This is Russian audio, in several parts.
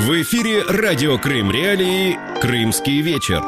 В эфире радио Крым Реалии «Крымский вечер».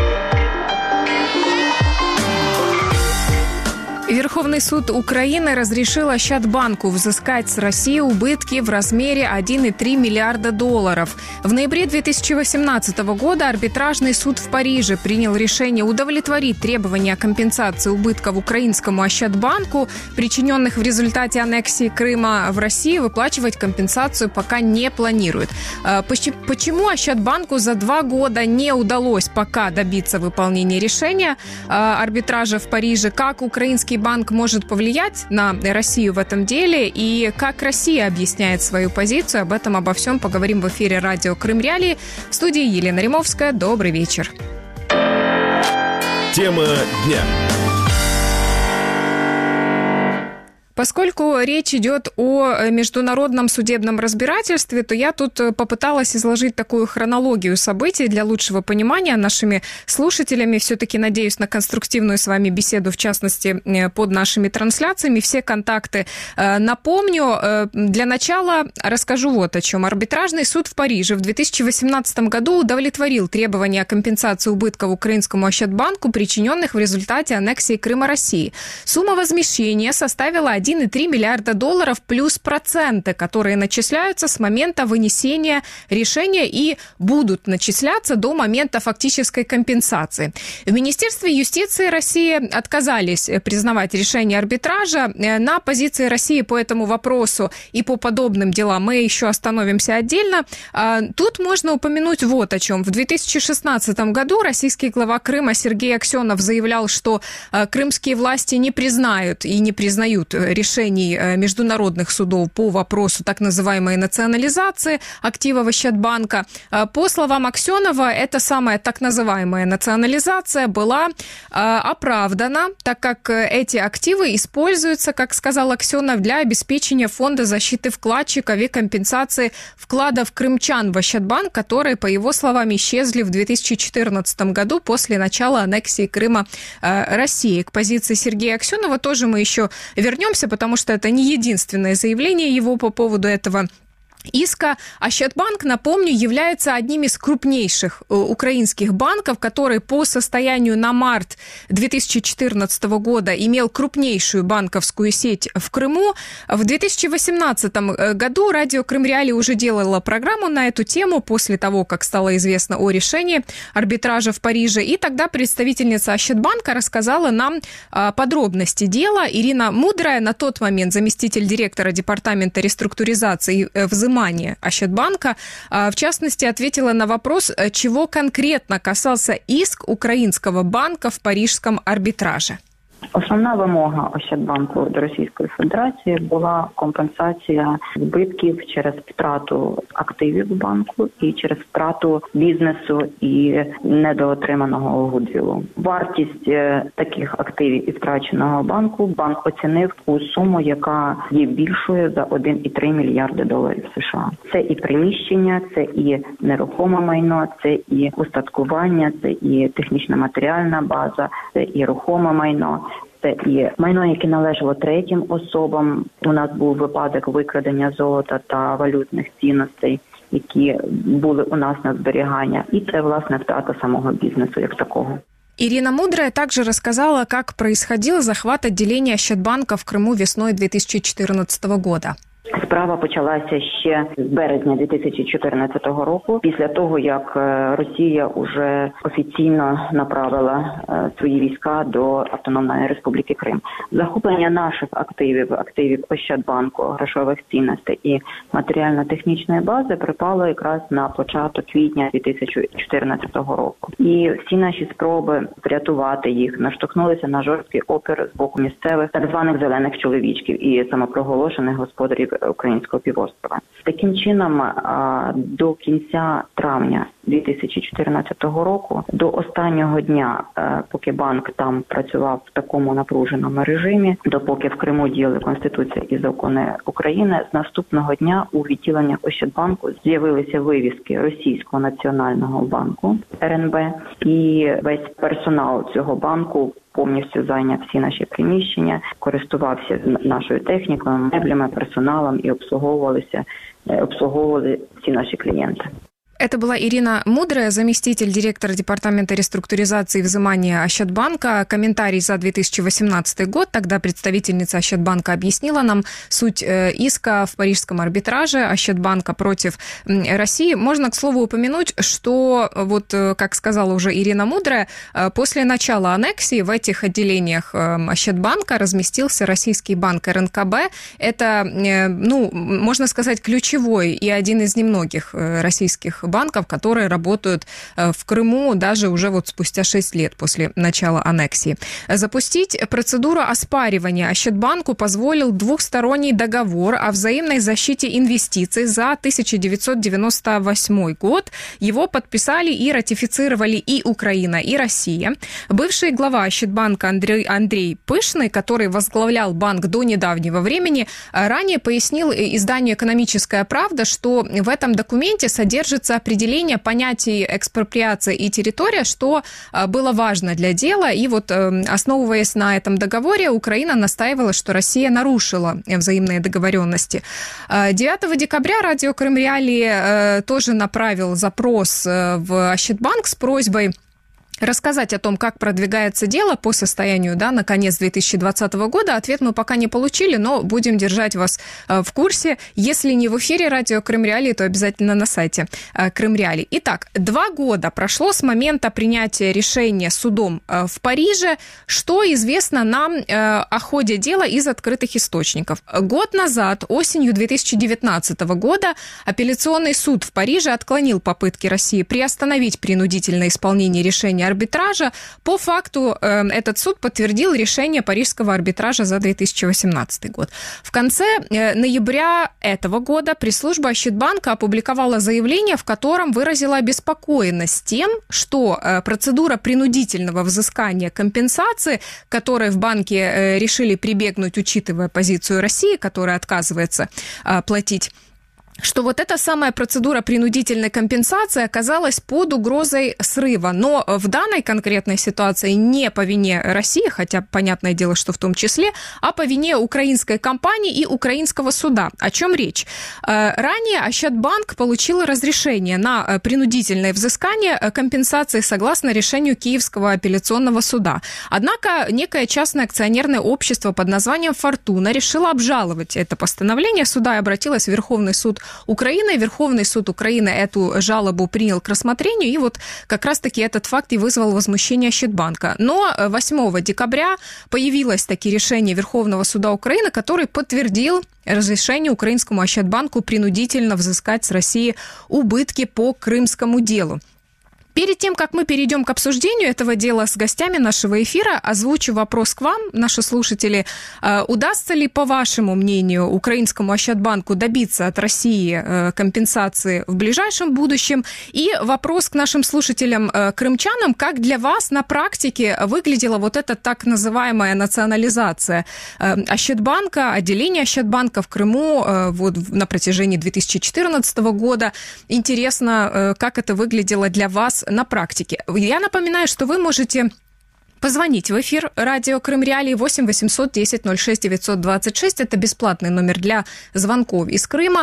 Верховный суд Украины разрешил Ощадбанку взыскать с России убытки в размере 1,3 миллиарда долларов. В ноябре 2018 года арбитражный суд в Париже принял решение удовлетворить требования о компенсации убытков украинскому Ощадбанку, причиненных в результате аннексии Крыма. В России выплачивать компенсацию пока не планирует. Почему Ощадбанку за 2 года не удалось пока добиться выполнения решения арбитража в Париже? Как украинский банк может повлиять на Россию в этом деле и как Россия объясняет свою позицию? Обо всем поговорим в эфире радио Крым Реалии. В студии Елена Римовская. Добрый вечер. Тема дня. Поскольку речь идет о международном судебном разбирательстве, то я тут попыталась изложить такую хронологию событий для лучшего понимания нашими слушателями. Все-таки надеюсь на конструктивную с вами беседу, в частности, под нашими трансляциями. Все контакты напомню. Для начала расскажу вот о чем. Арбитражный суд в Париже в 2018 году удовлетворил требования о компенсации убытков украинскому Ощадбанку, причиненных в результате аннексии Крыма России. Сумма возмещения составила 1,3 миллиарда долларов плюс проценты, которые начисляются с момента вынесения решения и будут начисляться до момента фактической компенсации. В Министерстве юстиции России отказались признавать решение арбитража. На позиции России по этому вопросу и по подобным делам мы еще остановимся отдельно. Тут можно упомянуть вот о чем. В 2016 году российский глава Крыма Сергей Аксенов заявлял, что крымские власти не признают и не признают решений международных судов по вопросу так называемой национализации активов Ощадбанка. По словам Аксенова, эта самая так называемая национализация была оправдана, так как эти активы используются, как сказал Аксенов, для обеспечения фонда защиты вкладчиков и компенсации вкладов крымчан в Ощадбанк, которые, по его словам, исчезли в 2014 году после начала аннексии Крыма России. К позиции Сергея Аксенова тоже мы еще вернемся, потому что это не единственное заявление его по поводу этого иска. Ощадбанк, напомню, является одним из крупнейших украинских банков, который по состоянию на март 2014 года имел крупнейшую банковскую сеть в Крыму. В 2018 году радио Крым Реалии уже делало программу на эту тему после того, как стало известно о решении арбитража в Париже. И тогда представительница Ощадбанка рассказала нам подробности дела. Ирина Мудрая, на тот момент заместитель директора департамента реструктуризации и взимания Ощадбанка, в частности, ответила на вопрос, чего конкретно касался иск украинского банка в парижском арбитраже. Основна вимога Ощадбанку до Російської Федерації була компенсація збитків через втрату активів банку і через втрату бізнесу і недоотриманого гудвілу. Вартість таких активів і втраченого банку банк оцінив у суму, яка є більшою за 1,3 мільярди доларів США. Це і приміщення, це і нерухоме майно, це і устаткування, це і технічна матеріальна база, це і рухоме майно. Це і майно, яке належало третім особам. У нас був випадок викрадення золота та валютних цінностей, які були у нас на зберігання. И це, власне, втрата самого бизнеса як такого. Ирина Мудрая также рассказала, как происходил захват отделения Ощадбанка в Крыму весной 2014 года. Справа почалася ще з березня 2014 року, після того, як Росія уже офіційно направила свої війська до Автономної Республіки Крим. Захоплення наших активів Ощадбанку, грошових цінностей і матеріально-технічної бази припало якраз на початок квітня 2014 року. І всі наші спроби врятувати їх наштовхнулися на жорсткий опір з боку місцевих так званих зелених чоловічків і самопроголошених господарів Українського півострова. Таким чином, до кінця травня 2014 року, до останнього дня, поки банк там працював в такому напруженому режимі, допоки в Криму діяли Конституція і закони України, з наступного дня у відділеннях Ощадбанку з'явилися вивіски Російського національного банку РНБ, і весь персонал цього банку повністю зайняв всі наші приміщення, користувався нашою технікою, меблями, персоналом і обслуговували всі наші клієнти. Это была Ирина Мудрая, заместитель директора Департамента реструктуризации и взимания Ощадбанка. Комментарий за 2018 год. Тогда представительница Ощадбанка объяснила нам суть иска в парижском арбитраже Ощадбанка против России. Можно, к слову, упомянуть, что, вот, как сказала уже Ирина Мудрая, после начала аннексии в этих отделениях Ощадбанка разместился российский банк РНКБ. Это, ну, можно сказать, ключевой и один из немногих российских банков, которые работают в Крыму даже уже вот спустя 6 лет после начала аннексии. Запустить процедуру оспаривания Ощадбанку позволил двухсторонний договор о взаимной защите инвестиций за 1998 год. Его подписали и ратифицировали и Украина, и Россия. Бывший глава Ощадбанка Андрей Пышный, который возглавлял банк до недавнего времени, ранее пояснил изданию «Экономическая правда», что в этом документе содержится определение понятий экспроприация и территория, что было важно для дела. И вот, основываясь на этом договоре, Украина настаивала, что Россия нарушила взаимные договоренности. 9 декабря радио Крым Реалии тоже направил запрос в Ощадбанк с просьбой рассказать о том, как продвигается дело по состоянию, да, на конец 2020 года. Ответ мы пока не получили, но будем держать вас в курсе. Если не в эфире радио Крым Реалии, то обязательно на сайте Крым Реалии. Итак, 2 года прошло с момента принятия решения судом в Париже. Что известно нам о ходе дела из открытых источников? Год назад, осенью 2019 года, апелляционный суд в Париже отклонил попытки России приостановить принудительное исполнение решения арбитража. По факту этот суд подтвердил решение парижского арбитража за 2018 год. В конце ноября этого года пресс-служба Ощадбанка опубликовала заявление, в котором выразила обеспокоенность тем, что процедура принудительного взыскания компенсации, к которой в банке решили прибегнуть, учитывая позицию России, которая отказывается платить, что вот эта самая процедура принудительной компенсации оказалась под угрозой срыва. Но в данной конкретной ситуации не по вине России, хотя понятное дело, что в том числе, а по вине украинской компании и украинского суда. О чем речь? Ранее Ощадбанк получил разрешение на принудительное взыскание компенсации согласно решению Киевского апелляционного суда. Однако некое частное акционерное общество под названием «Фортуна» решило обжаловать это постановление суда и обратилось в Верховный суд Украины. Верховный суд Украины эту жалобу принял к рассмотрению, и вот как раз-таки этот факт и вызвал возмущение Ощадбанка. Но 8 декабря появилось таки решение Верховного суда Украины, который подтвердил разрешение украинскому Ощадбанку принудительно взыскать с России убытки по крымскому делу. Перед тем, как мы перейдем к обсуждению этого дела с гостями нашего эфира, озвучу вопрос к вам, наши слушатели. Удастся ли, по вашему мнению, украинскому Ощадбанку добиться от России компенсации в ближайшем будущем? И вопрос к нашим слушателям-крымчанам. Как для вас на практике выглядела вот эта так называемая национализация Ощадбанка, отделение Ощадбанка в Крыму вот на протяжении 2014 года? Интересно, как это выглядело для вас на практике. Я напоминаю, что вы можете позвонить в эфир радио Крым Реалии 8 800 10 06 926. Это бесплатный номер для звонков из Крыма.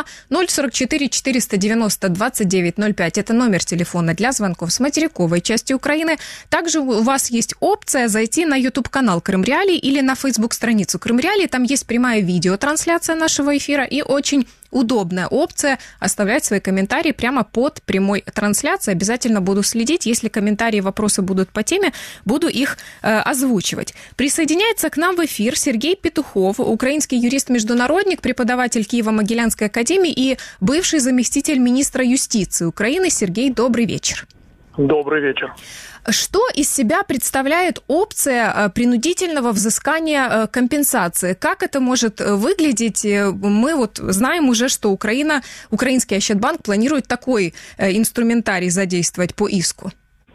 044 490 29 05. Это номер телефона для звонков с материковой части Украины. Также у вас есть опция зайти на YouTube-канал Крым Реалии или на Facebook-страницу Крым Реалии. Там есть прямая видеотрансляция нашего эфира и очень удобная опция оставлять свои комментарии прямо под прямой трансляцией. Обязательно буду следить. Если комментарии и вопросы будут по теме, буду их озвучивать. Присоединяется к нам в эфир Сергей Петухов, украинский юрист-международник, преподаватель Киево-Могилянской академии и бывший заместитель министра юстиции Украины. Сергей, добрый вечер. Добрый вечер. Что из себя представляет опция принудительного взыскания компенсации? Как это может выглядеть? Мы вот знаем уже, что украинский Ощадбанк планирует такой инструментарий задействовать по иску.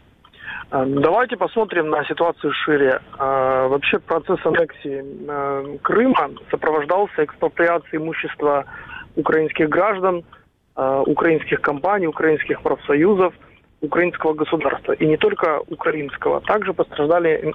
Давайте посмотрим на ситуацию шире. Вообще процесс аннексии Крыма сопровождался экспроприацией имущества украинских граждан, украинских компаний, украинских профсоюзов, украинского государства. И не только украинского. Также пострадали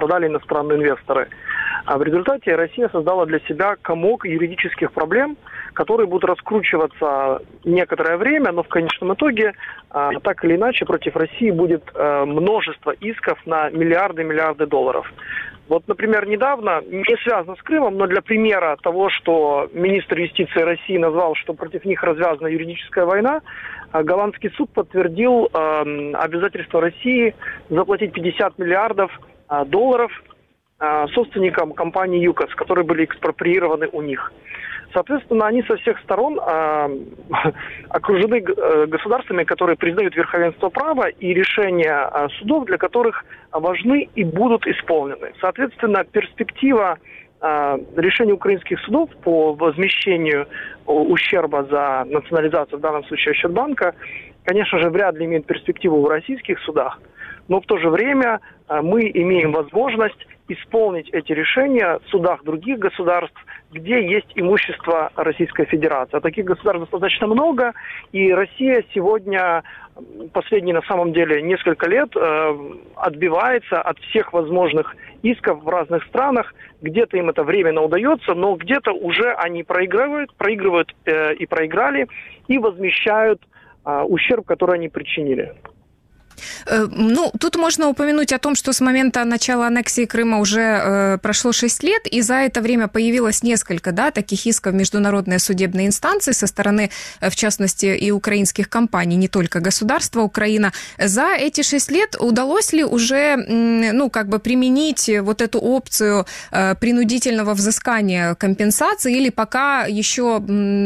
иностранные инвесторы. А в результате Россия создала для себя комок юридических проблем, которые будут раскручиваться некоторое время, но в конечном итоге, так или иначе, против России будет множество исков на миллиарды долларов. Вот, например, недавно, не связано с Крымом, но для примера того, что министр юстиции России назвал, что против них развязана юридическая война, голландский суд подтвердил обязательство России заплатить 50 миллиардов долларов собственникам компании ЮКОС, которые были экспроприированы у них. Соответственно, они со всех сторон окружены государствами, которые признают верховенство права и решения судов, для которых важны и будут исполнены. Соответственно, перспектива решения украинских судов по возмещению ущерба за национализацию, в данном случае Ощадбанка, конечно же, вряд ли имеет перспективу в российских судах, но в то же время мы имеем возможность исполнить эти решения в судах других государств, где есть имущество Российской Федерации. А таких государств достаточно много, и Россия сегодня, последние на самом деле несколько лет, отбивается от всех возможных исков в разных странах. Где-то им это временно удается, но где-то уже они проигрывают и проиграли, и возмещают ущерб, который они причинили. Ну, тут можно упомянуть о том, что с момента начала аннексии Крыма уже прошло 6 лет, и за это время появилось несколько, таких исков в международные судебные инстанции со стороны, в частности, и украинских компаний, не только государства Украина. За эти 6 лет удалось ли уже, применить вот эту опцию принудительного взыскания компенсации, или пока еще,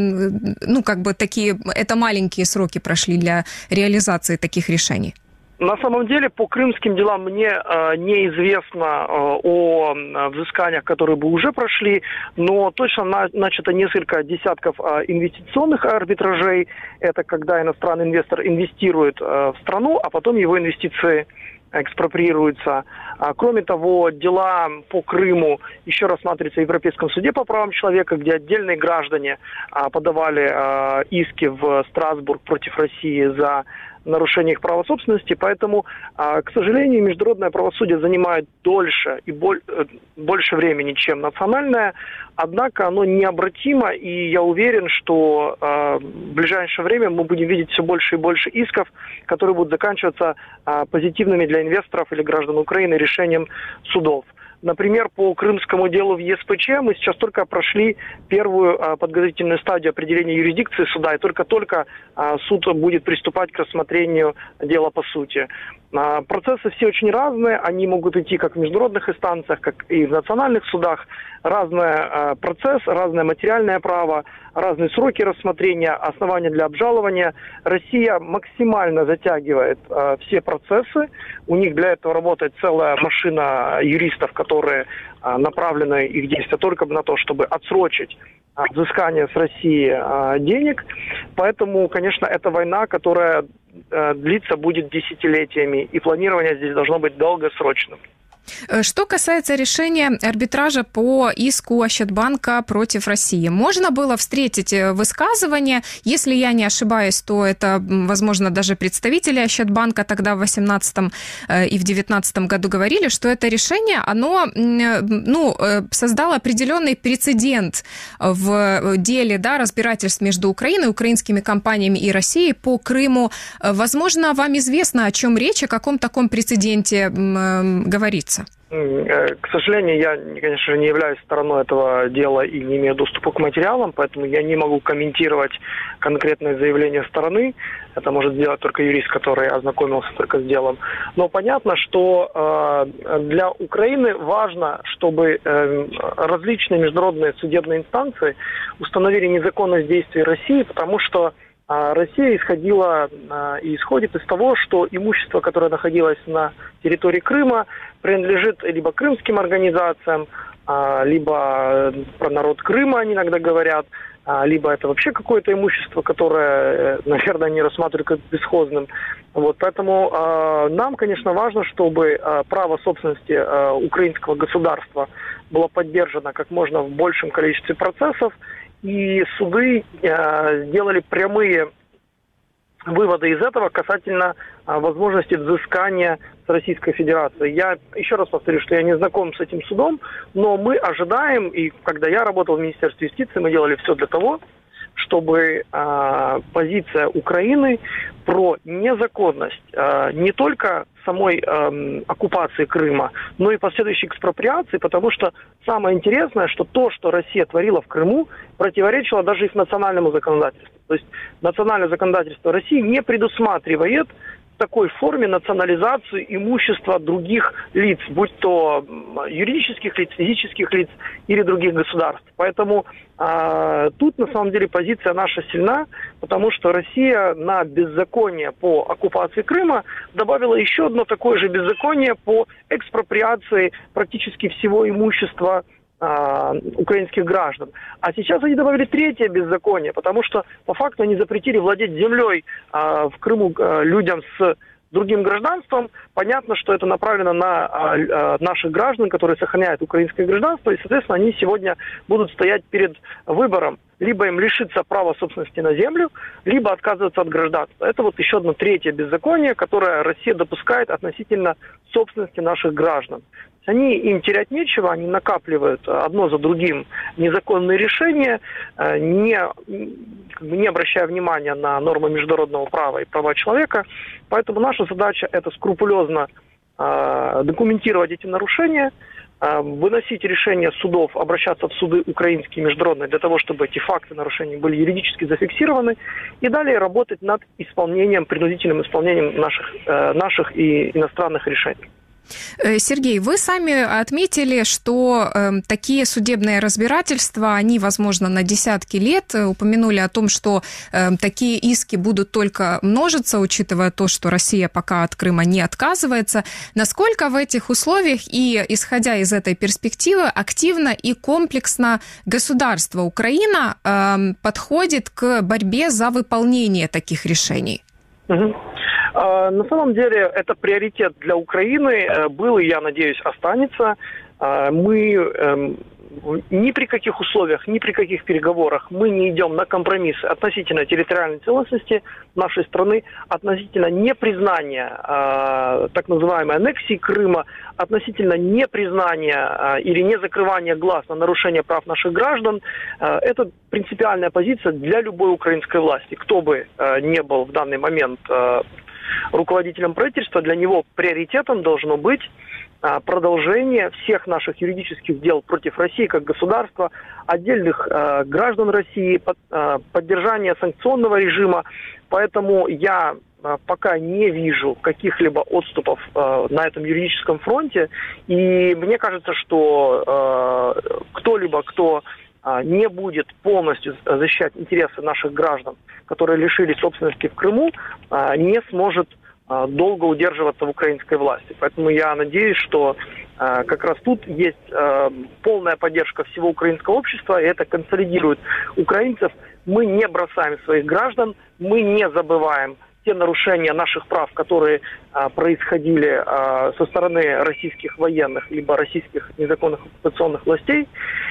это маленькие сроки прошли для реализации таких решений? На самом деле, по крымским делам мне неизвестно о взысканиях, которые бы уже прошли, но точно начато несколько десятков инвестиционных арбитражей. Это когда иностранный инвестор инвестирует в страну, а потом его инвестиции экспроприируются. Кроме того, дела по Крыму еще рассматриваются в Европейском суде по правам человека, где отдельные граждане подавали иски в Страсбург против России за нарушение их права собственности, поэтому, к сожалению, международное правосудие занимает дольше и больше времени, чем национальное, однако оно необратимо, и я уверен, что в ближайшее время мы будем видеть все больше и больше исков, которые будут заканчиваться позитивными для инвесторов или граждан Украины решением судов. Например, по крымскому делу в ЕСПЧ мы сейчас только прошли первую подготовительную стадию определения юрисдикции суда, и только суд будет приступать к рассмотрению дела по сути. Процессы все очень разные, они могут идти как в международных инстанциях, как и в национальных судах. Разный процесс, разное материальное право, разные сроки рассмотрения, основания для обжалования. Россия максимально затягивает все процессы. У них для этого работает целая машина юристов, которые направлены, их действия только на то, чтобы отсрочить взыскание с России денег. Поэтому, конечно, это война, которая длиться будет десятилетиями, и планирование здесь должно быть долгосрочным. Что касается решения арбитража по иску Ощадбанка против России, можно было встретить высказывание, если я не ошибаюсь, то это, возможно, даже представители Ощадбанка тогда в 2018 и в 2019 году говорили, что это решение, оно создало определенный прецедент в деле разбирательств между Украиной, украинскими компаниями и Россией по Крыму. Возможно, вам известно, о чем речь, о каком таком прецеденте говорится? К сожалению, я, конечно же, не являюсь стороной этого дела и не имею доступа к материалам, поэтому я не могу комментировать конкретное заявление стороны. Это может сделать только юрист, который ознакомился только с делом. Но понятно, что для Украины важно, чтобы различные международные судебные инстанции установили незаконность действий России, потому что Россия исходила и исходит из того, что имущество, которое находилось на территории Крыма, принадлежит либо крымским организациям, либо про народ Крыма они иногда говорят, либо это вообще какое-то имущество, которое, наверное, они рассматривают как бесхозным. Поэтому нам, конечно, важно, чтобы право собственности украинского государства было поддержано как можно в большем количестве процессов, и суды сделали прямые выводы из этого касательно возможности взыскания с Российской Федерацией. Я еще раз повторю, что я не знаком с этим судом, но мы ожидаем, и когда я работал в Министерстве юстиции, мы делали все для того, чтобы позиция Украины про незаконность не только самой оккупации Крыма, но и последующей экспроприации, потому что самое интересное, что то, что Россия творила в Крыму, противоречило даже их национальному законодательству. То есть национальное законодательство России не предусматривает в такой форме национализацию имущества других лиц, будь то юридических лиц, физических лиц или других государств. Поэтому тут на самом деле позиция наша сильна, потому что Россия на беззаконие по оккупации Крыма добавила еще одно такое же беззаконие по экспроприации практически всего имущества украинских граждан. А сейчас они добавили третье беззаконие, потому что по факту они запретили владеть землей в Крыму людям с другим гражданством. Понятно, что это направлено на наших граждан, которые сохраняют украинское гражданство, и, соответственно, они сегодня будут стоять перед выбором. Либо им лишиться права собственности на землю, либо отказываться от гражданства. Это вот еще одно третье беззаконие, которое Россия допускает относительно собственности наших граждан. Им терять нечего, они накапливают одно за другим незаконные решения, не обращая внимания на нормы международного права и права человека. Поэтому наша задача – это скрупулезно документировать эти нарушения, выносить решения судов, обращаться в суды украинские и международные для того, чтобы эти факты нарушений были юридически зафиксированы, и далее работать над исполнением, принудительным исполнением наших и иностранных решений. Сергей, вы сами отметили, что такие судебные разбирательства, они, возможно, на десятки лет. Упомянули о том, что такие иски будут только множиться, учитывая то, что Россия пока от Крыма не отказывается. Насколько в этих условиях и исходя из этой перспективы активно и комплексно государство Украина подходит к борьбе за выполнение таких решений? На самом деле это приоритет для Украины был и, я надеюсь, останется. Мы ни при каких условиях, ни при каких переговорах мы не идем на компромиссы относительно территориальной целостности нашей страны, относительно непризнания так называемой аннексии Крыма, относительно непризнания или не закрывания глаз на нарушение прав наших граждан. Это принципиальная позиция для любой украинской власти. Кто бы не был в данный момент руководителем правительства, для него приоритетом должно быть продолжение всех наших юридических дел против России как государства, отдельных граждан России, поддержание санкционного режима. Поэтому я пока не вижу каких-либо отступов на этом юридическом фронте. И мне кажется, что кто-либо, кто не будет полностью защищать интересы наших граждан, которые лишились собственности в Крыму, не сможет долго удерживаться в украинской власти. Поэтому я надеюсь, что как раз тут есть полная поддержка всего украинского общества, и это консолидирует украинцев. Мы не бросаем своих граждан, мы не забываем те нарушения наших прав, которые происходили со стороны российских военных либо российских незаконных оккупационных властей.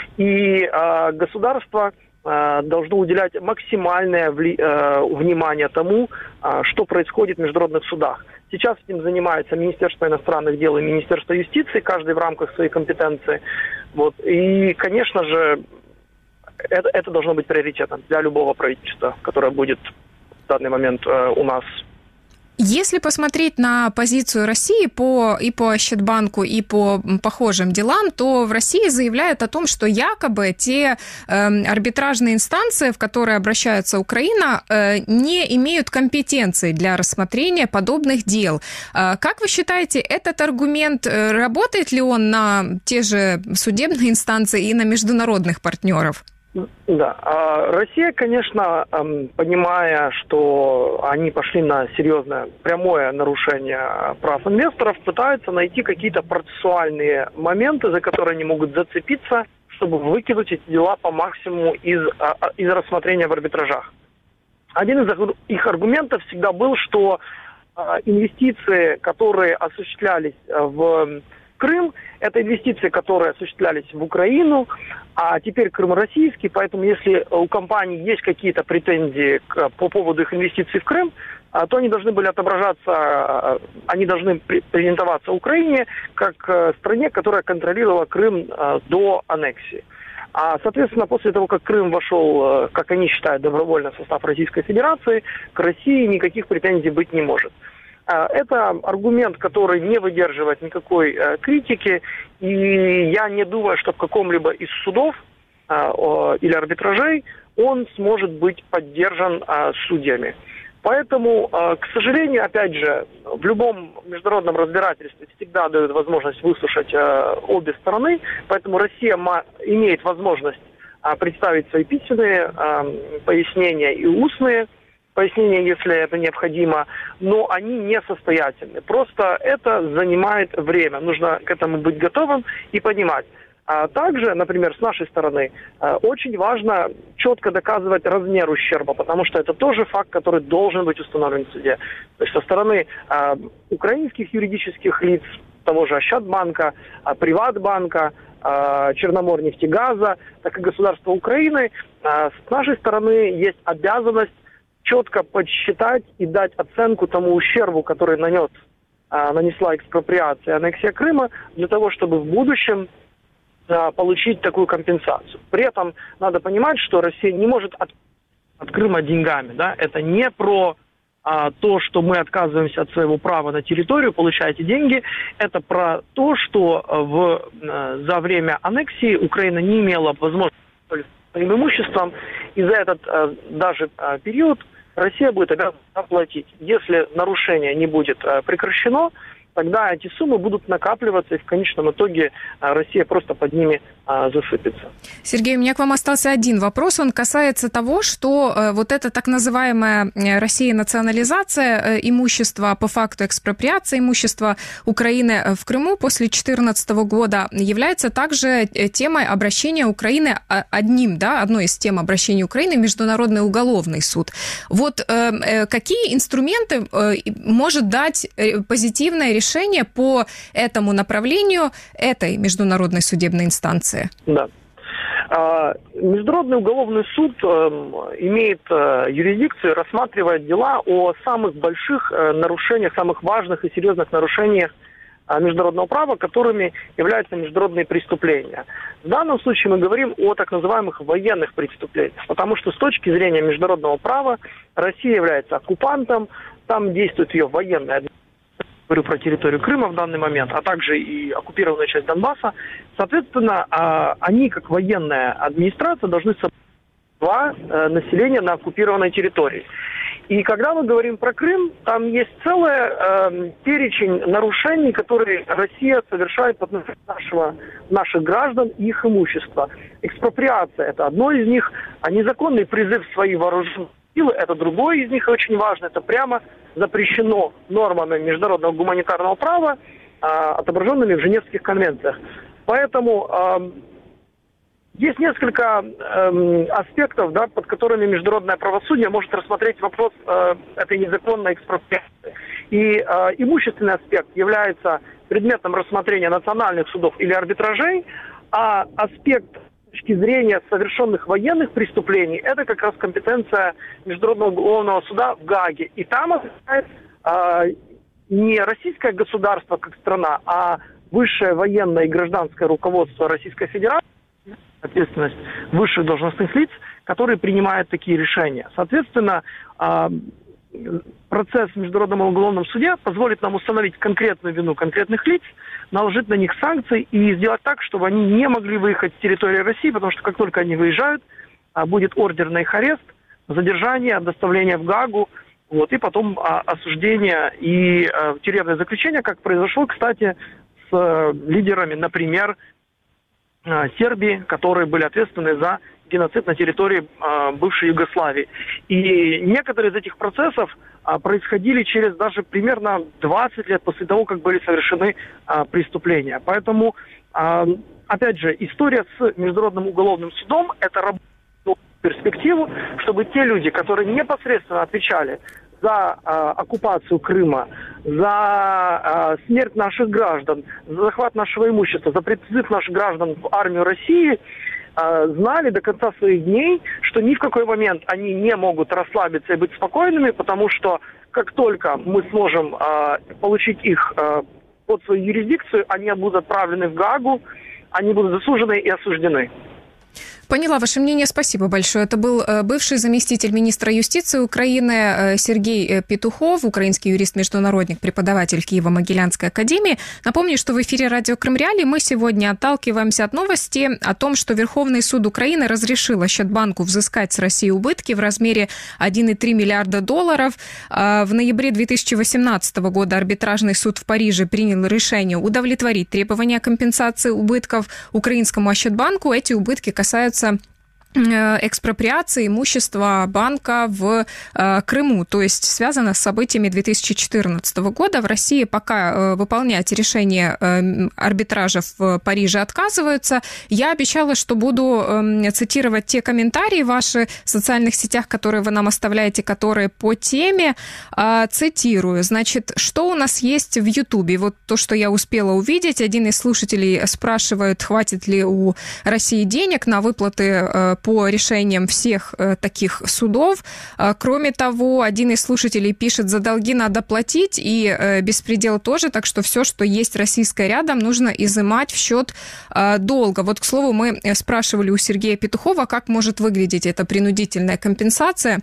И государство должно уделять максимальное внимание тому, что происходит в международных судах. Сейчас этим занимается Министерство иностранных дел и Министерство юстиции, каждый в рамках своей компетенции. Вот. И, конечно же, это должно быть приоритетом для любого правительства, которое будет в данный момент у нас. Если посмотреть на позицию России и по Ощадбанку, и по похожим делам, то в России заявляют о том, что якобы те арбитражные инстанции, в которые обращается Украина, не имеют компетенции для рассмотрения подобных дел. Как вы считаете, этот аргумент, работает ли он на те же судебные инстанции и на международных партнеров? Да, Россия, конечно, понимая, что они пошли на серьезное прямое нарушение прав инвесторов, пытаются найти какие-то процессуальные моменты, за которые они могут зацепиться, чтобы выкинуть эти дела по максимуму из рассмотрения в арбитражах. Один из их аргументов всегда был, что инвестиции, которые осуществлялись в Крым, это инвестиции, которые осуществлялись в Украину, а теперь Крым российский, поэтому если у компаний есть какие-то претензии по поводу их инвестиций в Крым, то они должны были отображаться, они должны презентоваться Украине как стране, которая контролировала Крым до аннексии. Соответственно, после того, как Крым вошел, как они считают, добровольно в состав Российской Федерации, к России никаких претензий быть не может. Это аргумент, который не выдерживает никакой критики, и я не думаю, что в каком-либо из судов или арбитражей он сможет быть поддержан судьями. Поэтому, к сожалению, опять же, в любом международном разбирательстве всегда дают возможность выслушать обе стороны, поэтому Россия имеет возможность представить свои письменные пояснения и устные пояснения, если это необходимо, но они несостоятельны. Просто это занимает время. Нужно к этому быть готовым и понимать. А также, например, с нашей стороны, очень важно четко доказывать размер ущерба, потому что это тоже факт, который должен быть установлен в суде. То есть со стороны украинских юридических лиц, того же Ощадбанка, Приватбанка, Черноморнефтегаза, так и государства Украины, с нашей стороны есть обязанность четко подсчитать и дать оценку тому ущербу, который нанесла экспроприация и аннексия Крыма, для того, чтобы в будущем получить такую компенсацию. При этом надо понимать, что Россия не может от Крыма деньгами. Да? Это не про то, что мы отказываемся от своего права на территорию, получаете деньги. Это про то, что за время аннексии Украина не имела возможности пользоваться своим имуществом, и за этот даже период Россия будет обязана оплатить. Если нарушение не будет прекращено, тогда эти суммы будут накапливаться, и в конечном итоге Россия просто под ними засыпется. Сергей, у меня к вам остался один вопрос. Он касается того, что вот эта так называемая Россия национализация имущества, по факту экспроприация имущества Украины в Крыму после 2014 года является также темой обращения Украины, одной из тем обращения Украины в Международный уголовный суд. Вот какие инструменты может дать позитивное решение по этому направлению этой международной судебной инстанции? Да. Международный уголовный суд имеет юрисдикцию, рассматривает дела о самых больших нарушениях, самых важных и серьезных нарушениях международного права, которыми являются международные преступления. В данном случае мы говорим о так называемых военных преступлениях, потому что с точки зрения международного права Россия является оккупантом, там действует ее военная администрация. Говорю про территорию Крыма в данный момент, а также и оккупированную часть Донбасса. Соответственно, они, как военная администрация, должны собрать население на оккупированной территории. И когда мы говорим про Крым, там есть целый перечень нарушений, которые Россия совершает в отношении наших граждан и их имущества. Экспроприация – это одно из них, а незаконный призыв в свои вооруженные силы – это другое из них, и очень важно, это прямо запрещено нормами международного гуманитарного права, отображенными в Женевских конвенциях. Поэтому есть несколько аспектов, да, под которыми международное правосудие может рассмотреть вопрос этой незаконной экспроприации. И имущественный аспект является предметом рассмотрения национальных судов или арбитражей, а аспект с точки зрения совершенных военных преступлений – это как раз компетенция Международного уголовного суда в Гааге. И там отвечает не российское государство как страна, а высшее военное и гражданское руководство Российской Федерации, ответственность высших должностных лиц, которые принимают такие решения. Соответственно, процесс в Международном уголовном суде позволит нам установить конкретную вину конкретных лиц, наложить на них санкции и сделать так, чтобы они не могли выехать с территории России, потому что как только они выезжают, будет ордер на их арест, задержание, доставление в Гаагу, и потом осуждение и тюремное заключение, как произошло, кстати, с лидерами, например, Сербии, которые были ответственны за геноцид на территории бывшей Югославии. И некоторые из этих процессов происходили через даже примерно 20 лет после того, как были совершены преступления. Поэтому, опять же, история с Международным уголовным судом – это работа в перспективу, чтобы те люди, которые непосредственно отвечали за оккупацию Крыма, за смерть наших граждан, за захват нашего имущества, за призыв наших граждан в армию России, знали до конца своих дней, что ни в какой момент они не могут расслабиться и быть спокойными, потому что как только мы сможем получить их под свою юрисдикцию, они будут отправлены в Гаагу, они будут засужены и осуждены. Поняла ваше мнение, спасибо большое. Это был бывший заместитель министра юстиции Украины Сергей Петухов, украинский юрист-международник, преподаватель Киево-Могилянской академии. Напомню, что в эфире радио Крым Реалии мы сегодня отталкиваемся от новости о том, что Верховный суд Украины разрешил Ощадбанку взыскать с России убытки в размере 1,3 миллиарда долларов. В ноябре 2018 года арбитражный суд в Париже принял решение удовлетворить требования компенсации убытков украинскому Ощадбанку. Эти убытки касаются экспроприации имущества банка в Крыму, то есть связано с событиями 2014 года. В России пока выполнять решение арбитража в Париже отказываются. Я обещала, что буду цитировать те комментарии ваши в социальных сетях, которые вы нам оставляете, которые по теме. Цитирую. Значит, что у нас есть в Ютубе? Вот то, что я успела увидеть. Один из слушателей спрашивает, хватит ли у России денег на выплаты по решениям всех таких судов. Кроме того, один из слушателей пишет, за долги надо платить, и беспредел тоже, так что все, что есть российское рядом, нужно изымать в счет долга. Вот, к слову, мы спрашивали у Сергея Петухова, как может выглядеть эта принудительная компенсация.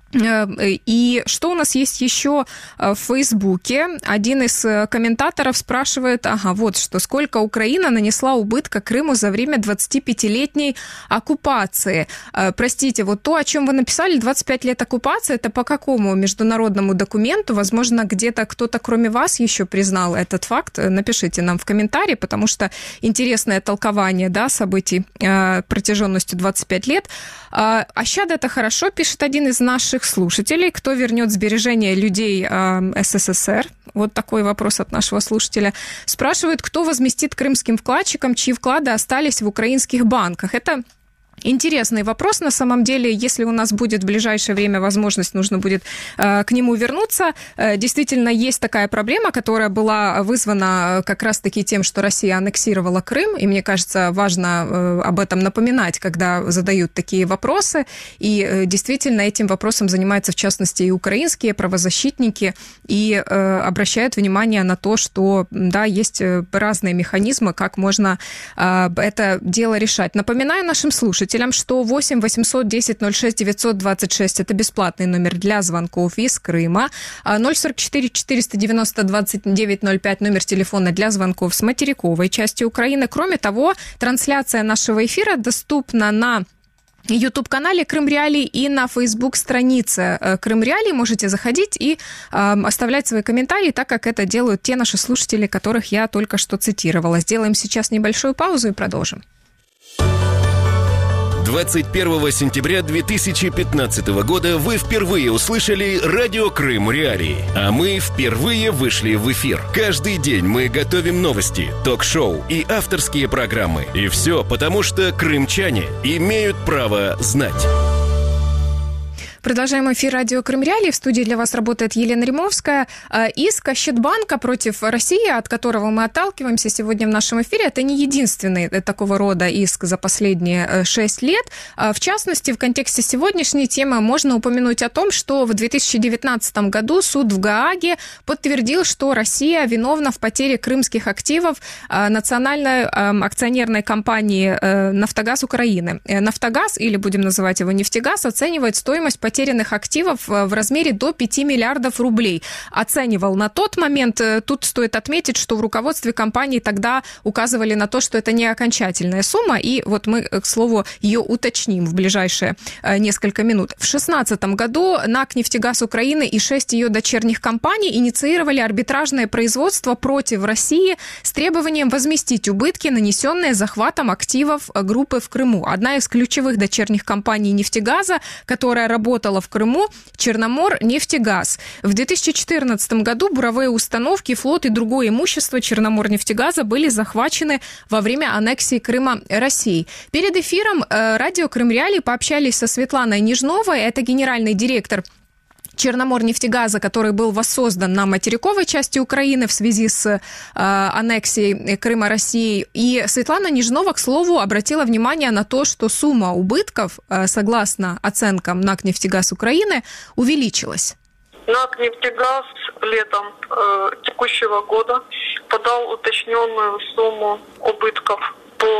И что у нас есть еще в Фейсбуке? Один из комментаторов спрашивает, вот что, сколько Украина нанесла убытка Крыму за время 25-летней оккупации. Простите, вот то, о чем вы написали, 25 лет оккупации, это по какому международному документу? Возможно, где-то кто-то, кроме вас, еще признал этот факт. Напишите нам в комментарии, потому что интересное толкование, да, событий протяженностью 25 лет. Ощада – это хорошо, пишет один из наших слушателей. Кто вернет сбережения людей СССР? Вот такой вопрос от нашего слушателя. Спрашивают, кто возместит крымским вкладчикам, чьи вклады остались в украинских банках. Это интересный вопрос, на самом деле. Если у нас будет в ближайшее время возможность, нужно будет к нему вернуться. Действительно, есть такая проблема, которая была вызвана как раз-таки тем, что Россия аннексировала Крым, и мне кажется, важно об этом напоминать, когда задают такие вопросы. И действительно, этим вопросом занимаются, в частности, и украинские правозащитники, и обращают внимание на то, что, да, есть разные механизмы, как можно это дело решать. Напоминаю нашим слушателям, что 8 800 10 06 926 – это бесплатный номер для звонков из Крыма, 044 490 29 05 – номер телефона для звонков с материковой части Украины. Кроме того, трансляция нашего эфира доступна на YouTube-канале Крым Реалии и на Facebook-странице Крым Реалии. Можете заходить и оставлять свои комментарии, так как это делают те наши слушатели, которых я только что цитировала. Сделаем сейчас небольшую паузу и продолжим. 21 сентября 2015 года вы впервые услышали радио Крым Реалии, а мы впервые вышли в эфир. Каждый день мы готовим новости, ток-шоу и авторские программы. И все потому, что крымчане имеют право знать. Продолжаем эфир радио Крым Реалии. В студии для вас работает Елена Римовская. Иск Ощадбанка против России, от которого мы отталкиваемся сегодня в нашем эфире, это не единственный такого рода иск за последние 6 лет. В частности, в контексте сегодняшней темы можно упомянуть о том, что в 2019 году суд в Гааге подтвердил, что Россия виновна в потере крымских активов национальной акционерной компании «Нафтогаз Украины». «Нафтогаз», или будем называть его «Нефтегаз», оценивает стоимость потерянных активов в размере до 5 миллиардов рублей. Оценивал на тот момент. Тут стоит отметить, что в руководстве компании тогда указывали на то, что это не окончательная сумма, и вот мы, к слову, ее уточним в ближайшие несколько минут. В 2016 году НАК «Нефтегаз Украины» и 6 ее дочерних компаний инициировали арбитражное производство против России с требованием возместить убытки, нанесенные захватом активов группы в Крыму. Одна из ключевых дочерних компаний «Нефтегаза», которая работала в Крыму, Черноморнефтегаз. В 2014 году буровые установки, флот и другое имущество Черноморнефтегаза были захвачены во время аннексии Крыма Россией. Перед эфиром радио Крым Реалии пообщались со Светланой Нежновой, это генеральный директор Черноморнефтегаза, который был воссоздан на материковой части Украины в связи с аннексией Крыма Россией. И Светлана Нежнова, к слову, обратила внимание на то, что сумма убытков, согласно оценкам НАК «Нефтегаз Украины», увеличилась. НАК «Нефтегаз» летом текущего года подал уточненную сумму убытков по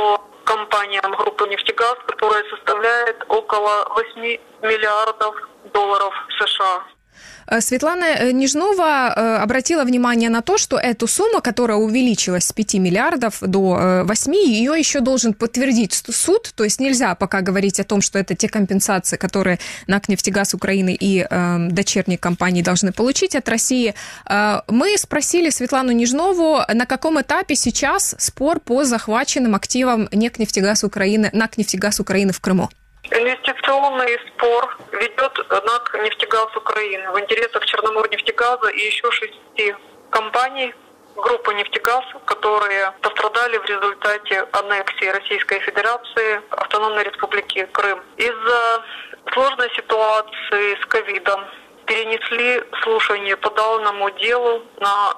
компаниям группы «Нефтегаз», которая составляет около 8 миллиардов долларов США. Светлана Нежнова обратила внимание на то, что эту сумму, которая увеличилась с 5 миллиардов до 8, ее еще должен подтвердить суд, то есть нельзя пока говорить о том, что это те компенсации, которые НАК «Нефтегаз» Украины и дочерние компании должны получить от России. Мы спросили Светлану Нежнову, на каком этапе сейчас спор по захваченным активам НАК «Нефтегаз» Украины в Крыму. Инвестиционный спор ведет НАК «Нефтегаз» Украины в интересах Черноморнефтегаза и еще 6 компаний группы «Нефтегаз», которые пострадали в результате аннексии Российской Федерации Автономной Республики Крым. Из-за сложной ситуации с ковидом перенесли слушание по данному делу на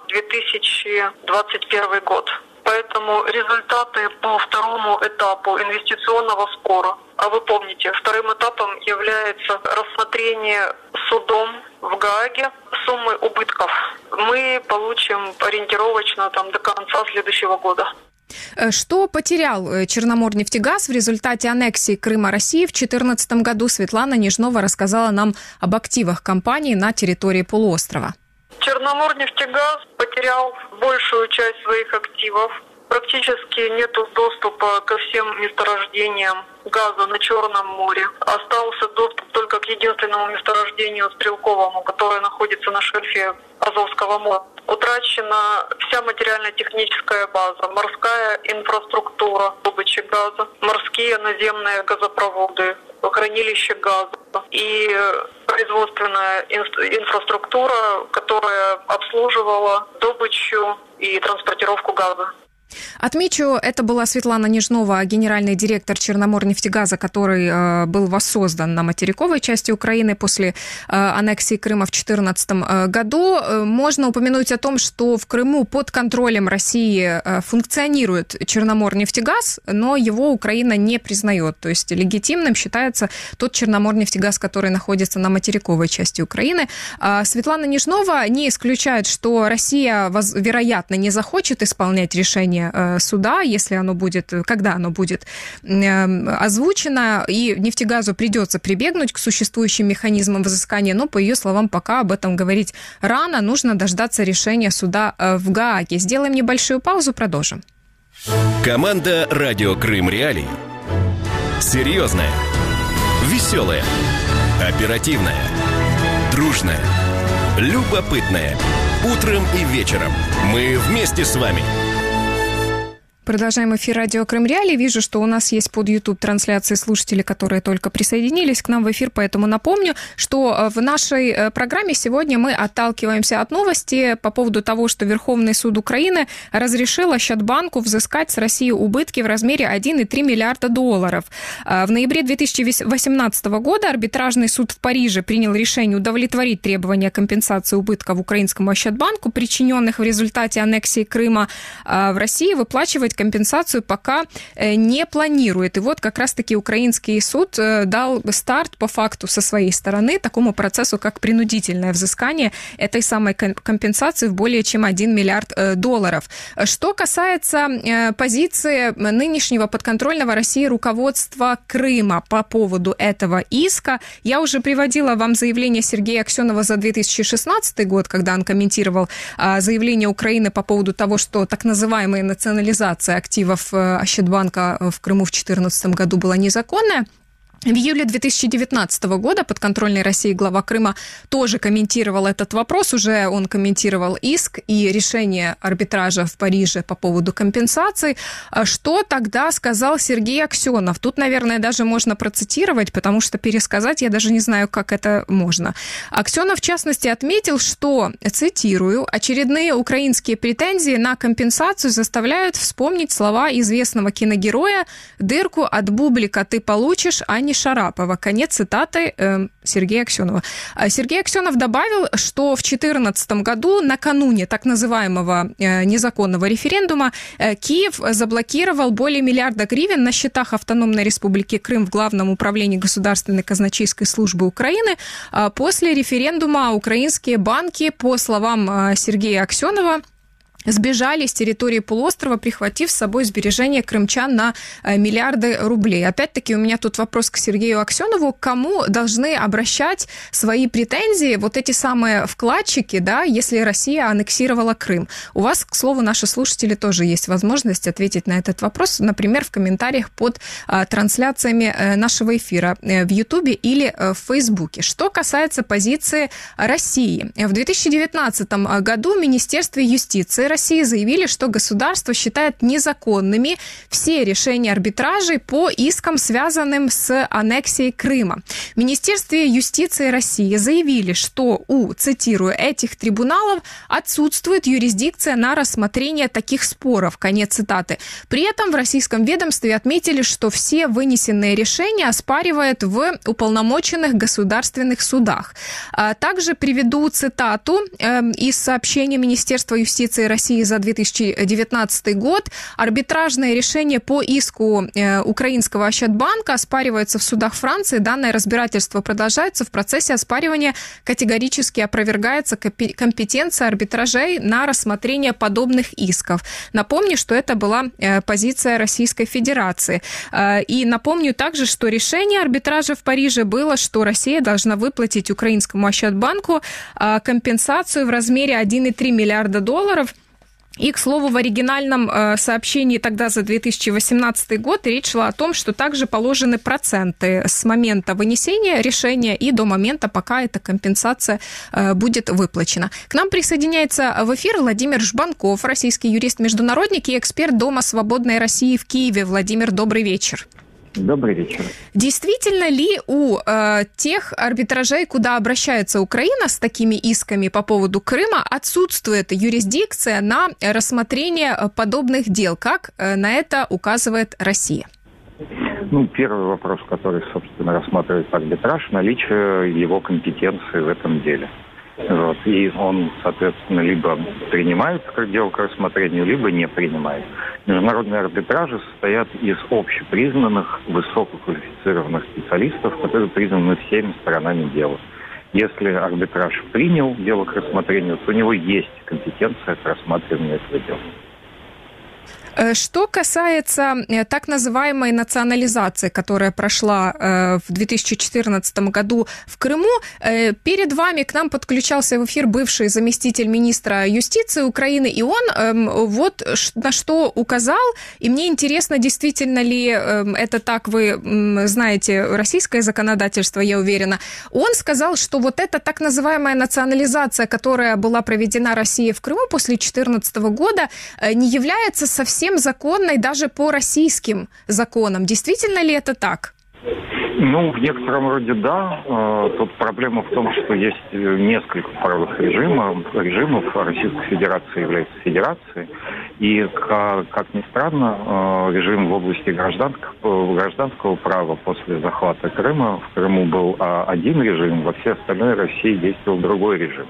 2021 год. Поэтому результаты по второму этапу инвестиционного спора, а вы помните, вторым этапом является рассмотрение судом в Гааге суммы убытков, мы получим ориентировочно до конца следующего года. Что потерял Черноморнефтегаз в результате аннексии Крыма России в 2014 году? Светлана Нежнова рассказала нам об активах компании на территории полуострова. Черноморнефтегаз потерял большую часть своих активов. Практически нет доступа ко всем месторождениям газа на Черном море. Остался доступ только к единственному месторождению Стрелковому, которое находится на шельфе Азовского моря. Утрачена вся материально-техническая база, морская инфраструктура добычи газа, морские наземные газопроводы, хранилище газа и производственная инфраструктура, которая обслуживала добычу и транспортировку газа. Отмечу, это была Светлана Нежнова, генеральный директор Черноморнефтегаза, который был воссоздан на материковой части Украины после аннексии Крыма в 2014 году. Можно упомянуть о том, что в Крыму под контролем России функционирует Черноморнефтегаз, но его Украина не признает. То есть легитимным считается тот Черноморнефтегаз, который находится на материковой части Украины. Светлана Нежнова не исключает, что Россия, вероятно, не захочет исполнять решение суда, если оно будет, когда оно будет озвучено, и «Нефтегазу» придется прибегнуть к существующим механизмам взыскания, но, по ее словам, пока об этом говорить рано, нужно дождаться решения суда в Гааге. Сделаем небольшую паузу, продолжим. Команда «Радио Крым Реалии». Серьезная, веселая, оперативная, дружная, любопытная. Утром и вечером мы вместе с вами. Продолжаем эфир «Радио Крым Реалии». Вижу, что у нас есть под YouTube трансляции слушатели, которые только присоединились к нам в эфир, поэтому напомню, что в нашей программе сегодня мы отталкиваемся от новости по поводу того, что Верховный суд Украины разрешил Ощадбанку взыскать с России убытки в размере 1,3 миллиарда долларов. В ноябре 2018 года арбитражный суд в Париже принял решение удовлетворить требования компенсации убытков украинскому Ощадбанку, причиненных в результате аннексии Крыма. В России выплачивать компенсацию пока не планирует. И вот как раз-таки украинский суд дал старт по факту со своей стороны такому процессу, как принудительное взыскание этой самой компенсации в более чем 1 миллиард долларов. Что касается позиции нынешнего подконтрольного России руководства Крыма по поводу этого иска, я уже приводила вам заявление Сергея Аксенова за 2016 год, когда он комментировал заявление Украины по поводу того, что так называемая национализация активов Ощадбанка в Крыму в 2014 году была незаконная. В июле 2019 года подконтрольный России глава Крыма тоже комментировал этот вопрос. Уже он комментировал иск и решение арбитража в Париже по поводу компенсаций. Что тогда сказал Сергей Аксенов? Тут, наверное, даже можно процитировать, потому что пересказать я даже не знаю, как это можно. Аксенов, в частности, отметил, что, цитирую, «очередные украинские претензии на компенсацию заставляют вспомнить слова известного киногероя «Дырку от бублика ты получишь, а не Шарапова». Конец цитаты Сергея Аксенова. Сергей Аксенов добавил, что в 2014 году, накануне так называемого незаконного референдума, Киев заблокировал более миллиарда гривен на счетах Автономной Республики Крым в Главном управлении Государственной казначейской службы Украины. После референдума украинские банки, по словам Сергея Аксенова, сбежали с территории полуострова, прихватив с собой сбережения крымчан на миллиарды рублей. Опять-таки у меня тут вопрос к Сергею Аксенову. К кому должны обращать свои претензии вот эти самые вкладчики, да, если Россия аннексировала Крым? У вас, к слову, наши слушатели тоже есть возможность ответить на этот вопрос, например, в комментариях под трансляциями нашего эфира в Ютубе или в Фейсбуке. Что касается позиции России. В 2019 году Министерство юстиции России заявили, что государство считает незаконными все решения арбитражей по искам, связанным с аннексией Крыма. В Министерстве юстиции России заявили, что цитирую, этих трибуналов отсутствует юрисдикция на рассмотрение таких споров. Конец цитаты. При этом в российском ведомстве отметили, что все вынесенные решения оспаривают в уполномоченных государственных судах. Также приведу цитату из сообщения Министерства юстиции России за 2019 год. Арбитражное решение по иску украинского Ощадбанка оспаривается в судах Франции. Данное разбирательство продолжается. В процессе оспаривания категорически опровергается компетенция арбитражей на рассмотрение подобных исков. Напомню, что это была позиция Российской Федерации. И напомню также, что решение арбитража в Париже было, что Россия должна выплатить украинскому Ощадбанку компенсацию в размере 1,3 миллиарда долларов. И, к слову, в оригинальном сообщении тогда за 2018 год речь шла о том, что также положены проценты с момента вынесения решения и до момента, пока эта компенсация будет выплачена. К нам присоединяется в эфир Владимир Жбанков, российский юрист-международник и эксперт Дома свободной России в Киеве. Владимир, добрый вечер. Добрый вечер. Действительно ли у тех арбитражей, куда обращается Украина с такими исками по поводу Крыма, отсутствует юрисдикция на рассмотрение подобных дел? Как на это указывает Россия? Первый вопрос, который, собственно, рассматривает арбитраж, наличие его компетенции в этом деле. И он, соответственно, либо принимает дело к рассмотрению, либо не принимает. Международные арбитражи состоят из общепризнанных, высококвалифицированных специалистов, которые признаны всеми сторонами дела. Если арбитраж принял дело к рассмотрению, то у него есть компетенция к рассматриванию этого дела. Что касается так называемой национализации, которая прошла в 2014 году в Крыму, перед вами к нам подключался в эфир бывший заместитель министра юстиции Украины, и он вот на что указал, и мне интересно, действительно ли это так, вы знаете российское законодательство, я уверена. Он сказал, что вот эта так называемая национализация, которая была проведена Россией в Крыму после 2014 года, не является совсем законной даже по российским законам. Действительно ли это так? В некотором роде да. Тут проблема в том, что есть несколько правовых режимов. Российская Федерация является федерацией. И, как ни странно, режим в области гражданского права после захвата Крыма. В Крыму был один режим, во всей остальной России действовал другой режим.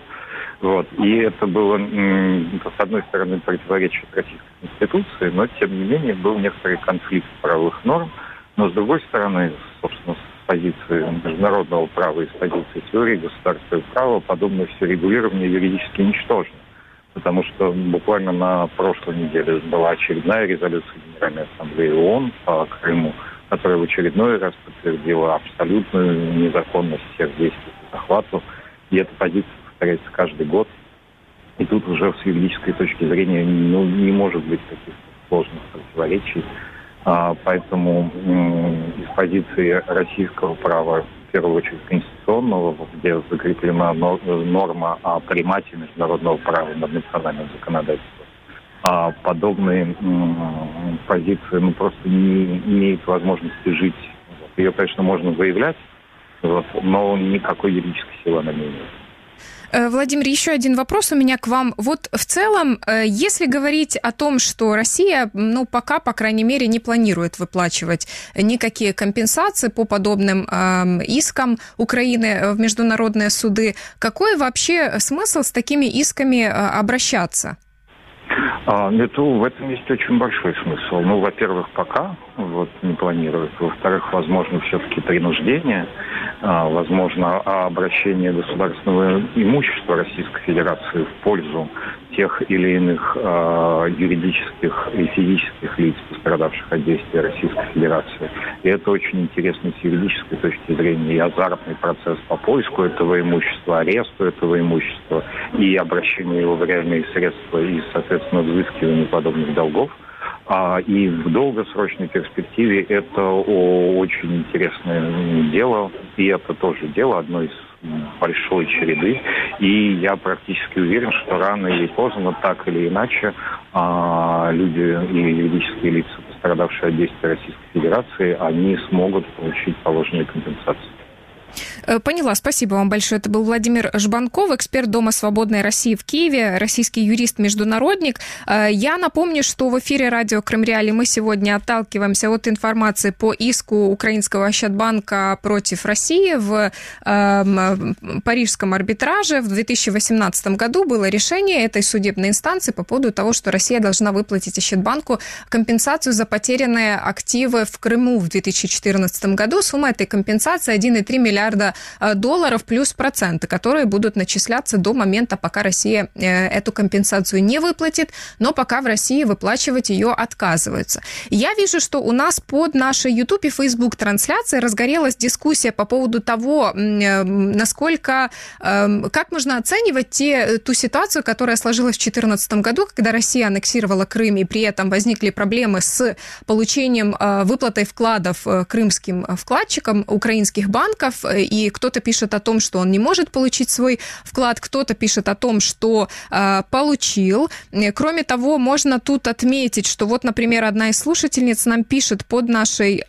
И это было, с одной стороны, противоречит Российской Конституции, но, тем не менее, был некоторый конфликт правовых норм. Но, с другой стороны, собственно, с позиции международного права и с позиции теории государственного права подобное все регулирование юридически ничтожно. Потому что буквально на прошлой неделе была очередная резолюция Генеральной Ассамблеи ООН по Крыму, которая в очередной раз подтвердила абсолютную незаконность всех действий по захвату. И эта позиция повторяется каждый год. И тут уже с юридической точки зрения не может быть таких сложных противоречий. Поэтому из позиции российского права, в первую очередь конституционного, где закреплена норма о примате международного права над национальным законодательством, подобные позиции просто не имеют возможности жить. Ее, конечно, можно заявлять, но никакой юридической силы она не имеет. Владимир, еще один вопрос у меня к вам. Вот в целом, если говорить о том, что Россия, пока, по крайней мере, не планирует выплачивать никакие компенсации по подобным искам Украины в международные суды, какой вообще смысл с такими исками обращаться? В этом есть очень большой смысл. Во-первых, пока не планируют. Во-вторых, возможно, все-таки принуждение, возможно, обращение государственного имущества Российской Федерации в пользу тех или иных юридических и физических лиц, пострадавших от действий Российской Федерации. И это очень интересно с юридической точки зрения. И азартный процесс по поиску этого имущества, аресту этого имущества и обращению его в реальные средства и, соответственно, взыскиванию подобных долгов. И в долгосрочной перспективе это очень интересное дело. И это тоже дело, одно из большой череды. И я практически уверен, что рано или поздно, так или иначе, люди и юридические лица, пострадавшие от действий Российской Федерации, они смогут получить положенные компенсации. Поняла, спасибо вам большое. Это был Владимир Жбанков, эксперт Дома свободной России в Киеве, российский юрист-международник. Я напомню, что в эфире радио Крым Реалии мы сегодня отталкиваемся от информации по иску украинского Ощадбанка против России в парижском арбитраже. В 2018 году было решение этой судебной инстанции по поводу того, что Россия должна выплатить Ощадбанку компенсацию за потерянные активы в Крыму в 2014 году. Сумма этой компенсации 1,3 миллиарда долларов плюс проценты, которые будут начисляться до момента, пока Россия эту компенсацию не выплатит, но пока в России выплачивать ее отказываются. Я вижу, что у нас под нашей YouTube и Facebook трансляцией разгорелась дискуссия по поводу того, насколько, как можно оценивать ту ситуацию, которая сложилась в 2014 году, когда Россия аннексировала Крым, и при этом возникли проблемы с получением выплатой вкладов крымским вкладчикам украинских банков, и кто-то пишет о том, что он не может получить свой вклад, кто-то пишет о том, что получил. Кроме того, можно тут отметить, что вот, например, одна из слушательниц нам пишет под нашей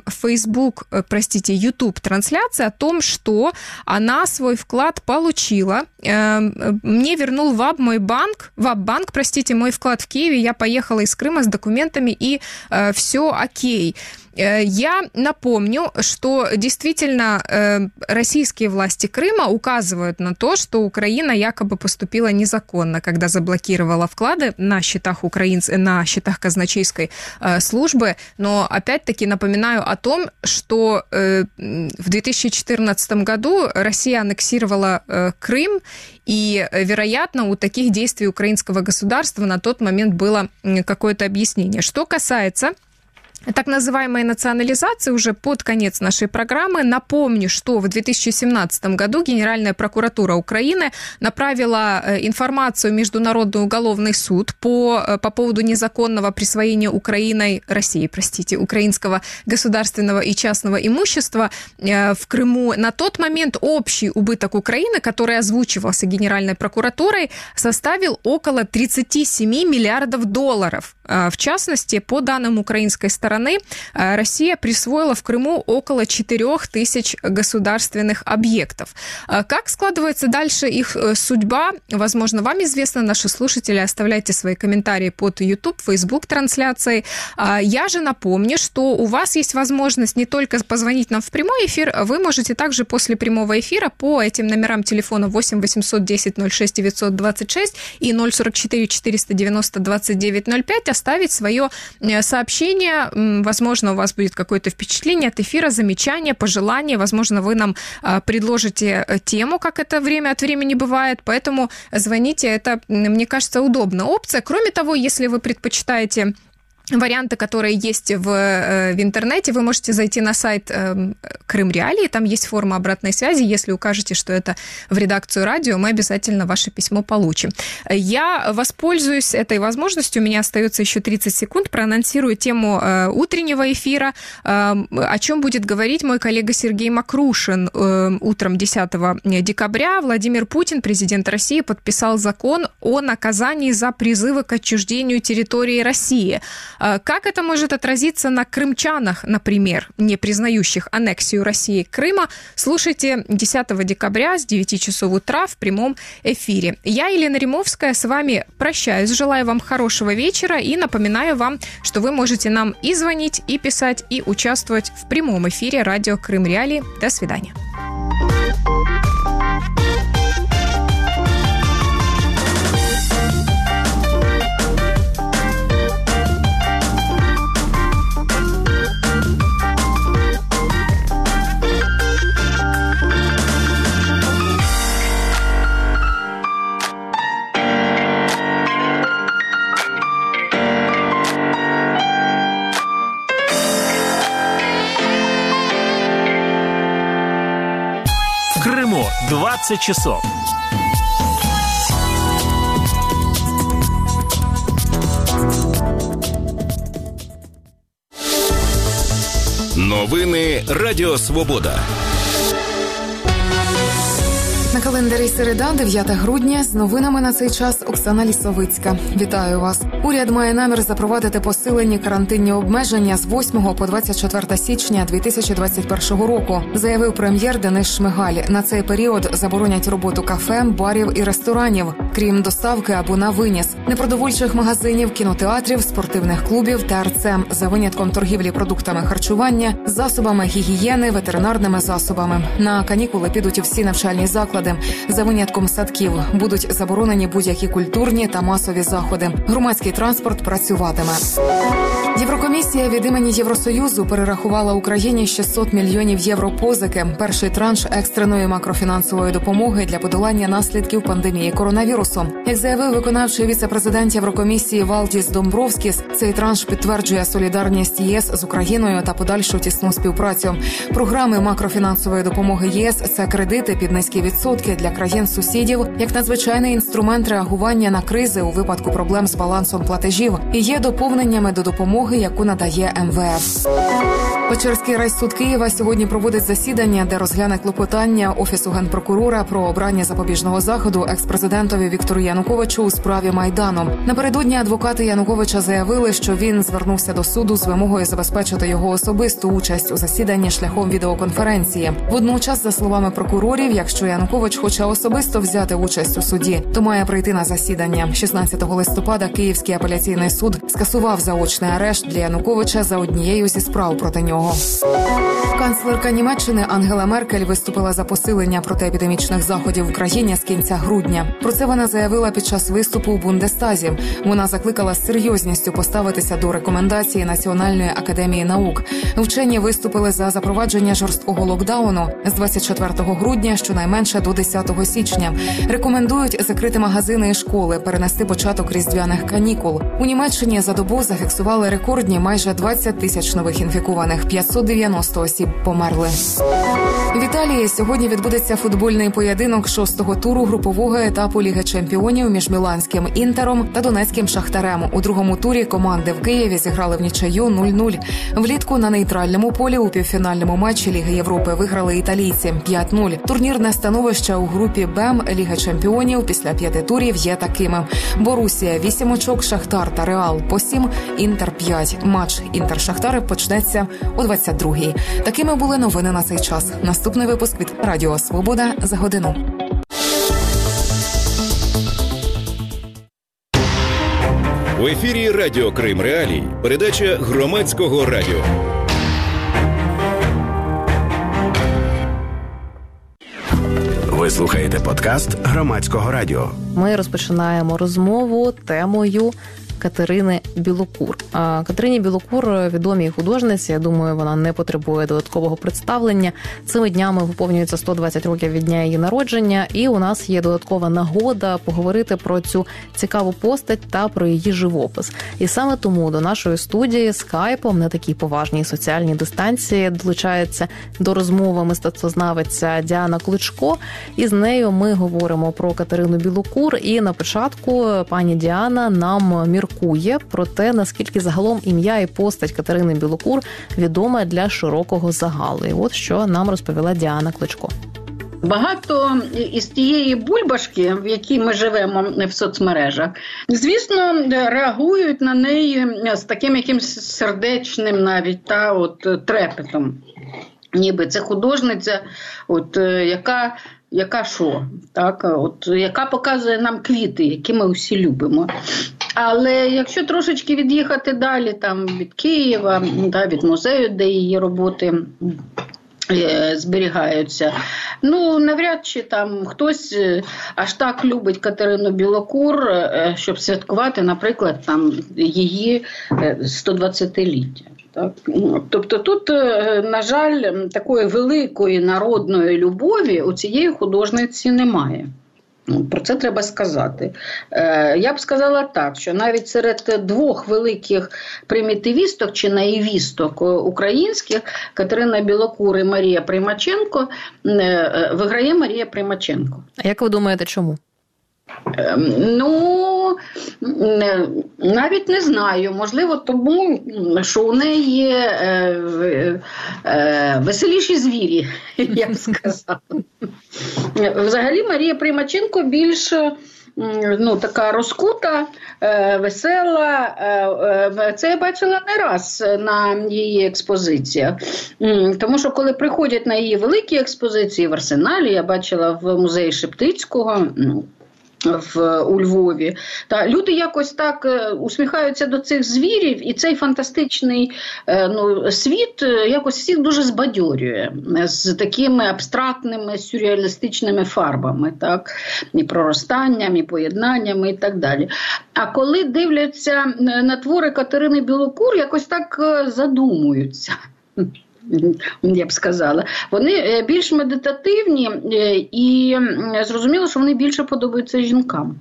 YouTube-трансляцией о том, что она свой вклад получила. Мне вернул ВАБ-банк, мой вклад в Киеве, я поехала из Крыма с документами, и все окей. Я напомню, что действительно российские власти Крыма указывают на то, что Украина якобы поступила незаконно, когда заблокировала вклады на счетах на счетах казначейской службы. Но опять-таки напоминаю о том, что в 2014 году Россия аннексировала Крым, и, вероятно, у таких действий украинского государства на тот момент было какое-то объяснение. Что касается так называемой национализации, уже под конец нашей программы, напомню, что в 2017 году Генеральная прокуратура Украины направила информацию в Международный уголовный суд по поводу незаконного присвоения украинского государственного и частного имущества в Крыму. На тот момент общий убыток Украины, который озвучивался Генеральной прокуратурой, составил около 37 миллиардов долларов. В частности, по данным украинской стороны, Россия присвоила в Крыму около 4000 государственных объектов. Как складывается дальше их судьба? Возможно, вам известно, наши слушатели. Оставляйте свои комментарии под YouTube, Facebook трансляцией. Я же напомню, что у вас есть возможность не только позвонить нам в прямой эфир, вы можете также после прямого эфира по этим номерам телефона 8 810 06 926 и 044 490 2905 оставить свое сообщение. Возможно, у вас будет какое-то впечатление от эфира, замечание, пожелание. Возможно, вы нам предложите тему, как это время от времени бывает. Поэтому звоните. Это, мне кажется, удобная опция. Кроме того, если вы предпочитаете варианты, которые есть в интернете, вы можете зайти на сайт Крым Реалии, там есть форма обратной связи. Если укажете, что это в редакцию радио, мы обязательно ваше письмо получим. Я воспользуюсь этой возможностью, у меня остается еще 30 секунд, проанонсирую тему утреннего эфира, о чем будет говорить мой коллега Сергей Макрушин. Утром 10 декабря Владимир Путин, президент России, подписал закон о наказании за призывы к отчуждению территории России. Как это может отразиться на крымчанах, например, не признающих аннексию России Крыма? Слушайте 10 декабря с 9 часов утра в прямом эфире. Я, Елена Римовская, с вами прощаюсь. Желаю вам хорошего вечера и напоминаю вам, что вы можете нам и звонить, и писать, и участвовать в прямом эфире радио Крым Реалии. До свидания. В Крыму 20 часов. Новини Радіо Свобода. На календарі середа, 9 грудня. З новинами на цей час Оксана Лісовицька. Вітаю вас. Уряд має намір запровадити посилені карантинні обмеження з 8 по 24 січня 2021 року, заявив прем'єр Денис Шмигаль. На цей період заборонять роботу кафе, барів і ресторанів, крім доставки або на виніс, непродовольчих магазинів, кінотеатрів, спортивних клубів та ТРЦ, за винятком торгівлі продуктами харчування, засобами гігієни, ветеринарними засобами. На канікули підуть і всі навчальні заклади. За винятком садків будуть заборонені будь-які культурні та масові заходи. Громадський транспорт працюватиме. Єврокомісія від імені Євросоюзу перерахувала Україні 600 мільйонів євро позики. Перший транш екстреної макрофінансової допомоги для подолання наслідків пандемії коронавірусу. Як заявив виконавчий віце-президент Єврокомісії Валдіс Домбровскіс, цей транш підтверджує солідарність ЄС з Україною та подальшу тісну співпрацю. Програми макрофінансової допомоги ЄС – це кредити під низькі відсотки для країн-сусідів, як надзвичайний інструмент реагування на кризи у випадку проблем з балансом платежів і є доповненнями до допомоги, яку надає МВФ. Печерський райсуд Києва сьогодні проводить засідання, де розгляне клопотання Офісу Генпрокурора про обрання запобіжного заходу експрезидентові Віктору Януковичу у справі Майдану. Напередодні адвокати Януковича заявили, що він звернувся до суду з вимогою забезпечити його особисту участь у засіданні шляхом відеоконференції. Водночас, за словами прокурорів, якщо Янукович хоче особисто взяти участь у суді, то має прийти на засідання. 16 листопада Київський апеляційний суд скасував заочний арешт для Януковича за однією зі справ проти нього. Канцлерка Німеччини Ангела Меркель виступила за посилення протиепідемічних заходів в країні з кінця грудня. Про це вона заявила під час виступу у Бундестазі. Вона закликала з серйозністю поставитися до рекомендацій Національної академії наук. Вчені виступили за запровадження жорсткого локдауну з 24 грудня щонайменше до 10 січня. Рекомендують закрити магазини і школи, перенести початок різдвяних канікул. У Німеччині за добу зафіксували рекордні майже 20 тисяч нових інфікованих, 590 осіб померли. В Італії сьогодні відбудеться футбольний поєдинок 6-го туру групового етапу Ліги чемпіонів між міланським «Інтером» та донецьким «Шахтарем». У другому турі команди в Києві зіграли в нічию 0-0. Влітку на нейтральному полі у півфінальному матчі Ліги Європи виграли італійці 5-0. Турнірне становище у групі «Б» Ліги чемпіонів після 5 турів є такими: Борусія 8 очок, Шахтар та Реал по 7, Інтер 5. Матч Інтер-Шахтар почнеться о 22-й. Такими були новини на цей час. Наступний випуск від Радіо Свобода за годину. В ефірі Радіо Крим Реалії. Передача громадського радіо. Ви слухаєте подкаст громадського радіо. Ми розпочинаємо розмову темою Катерини Білокур. Катерині Білокур відомій художниці, я думаю, вона не потребує додаткового представлення. Цими днями виповнюється 120 років від дня її народження, і у нас є додаткова нагода поговорити про цю цікаву постать та про її живопис. І саме тому до нашої студії скайпом на такій поважній соціальній дистанції долучається до розмови мистецтвознавиця Діана Кличко. І з нею ми говоримо про Катерину Білокур. І на початку пані Діана нам міркує про те, наскільки загалом ім'я і постать Катерини Білокур відома для широкого загалу. І от що нам розповіла Діана Кличко. Багато із тієї бульбашки, в якій ми живемо в соцмережах, звісно, реагують на неї з таким якимось сердечним навіть трепетом. Ніби це художниця, яка яка показує нам квіти, які ми усі любимо. Але якщо трошечки від'їхати далі від Києва, від музею, де її роботи зберігаються, навряд чи хтось аж так любить Катерину Білокур, щоб святкувати, наприклад, її 120-ліття. Так? Тобто тут, на жаль, такої великої народної любові у цієї художниці немає. Про це треба сказати. Я б сказала так, що навіть серед двох великих примітивісток чи наївісток українських, Катерина Білокур і Марія Примаченко, виграє Марія Примаченко. А як ви думаєте, чому? Ну, навіть не знаю. Можливо, тому, що у неї веселіші звірі, я б сказала. Взагалі, Марія Примаченко більш така розкута, весела. Це я бачила не раз на її експозиціях. Тому що коли приходять на її великі експозиції в Арсеналі, я бачила в музеї Шептицького, у Львові. Та люди якось так усміхаються до цих звірів, і цей фантастичний світ якось всіх дуже збадьорює з такими абстрактними, сюрреалістичними фарбами, так? І проростанням, і поєднаннями, і так далі. А коли дивляться на твори Катерини Білокур, якось так задумуються. Я б сказала. Вони більш медитативні і зрозуміло, що вони більше подобаються жінкам.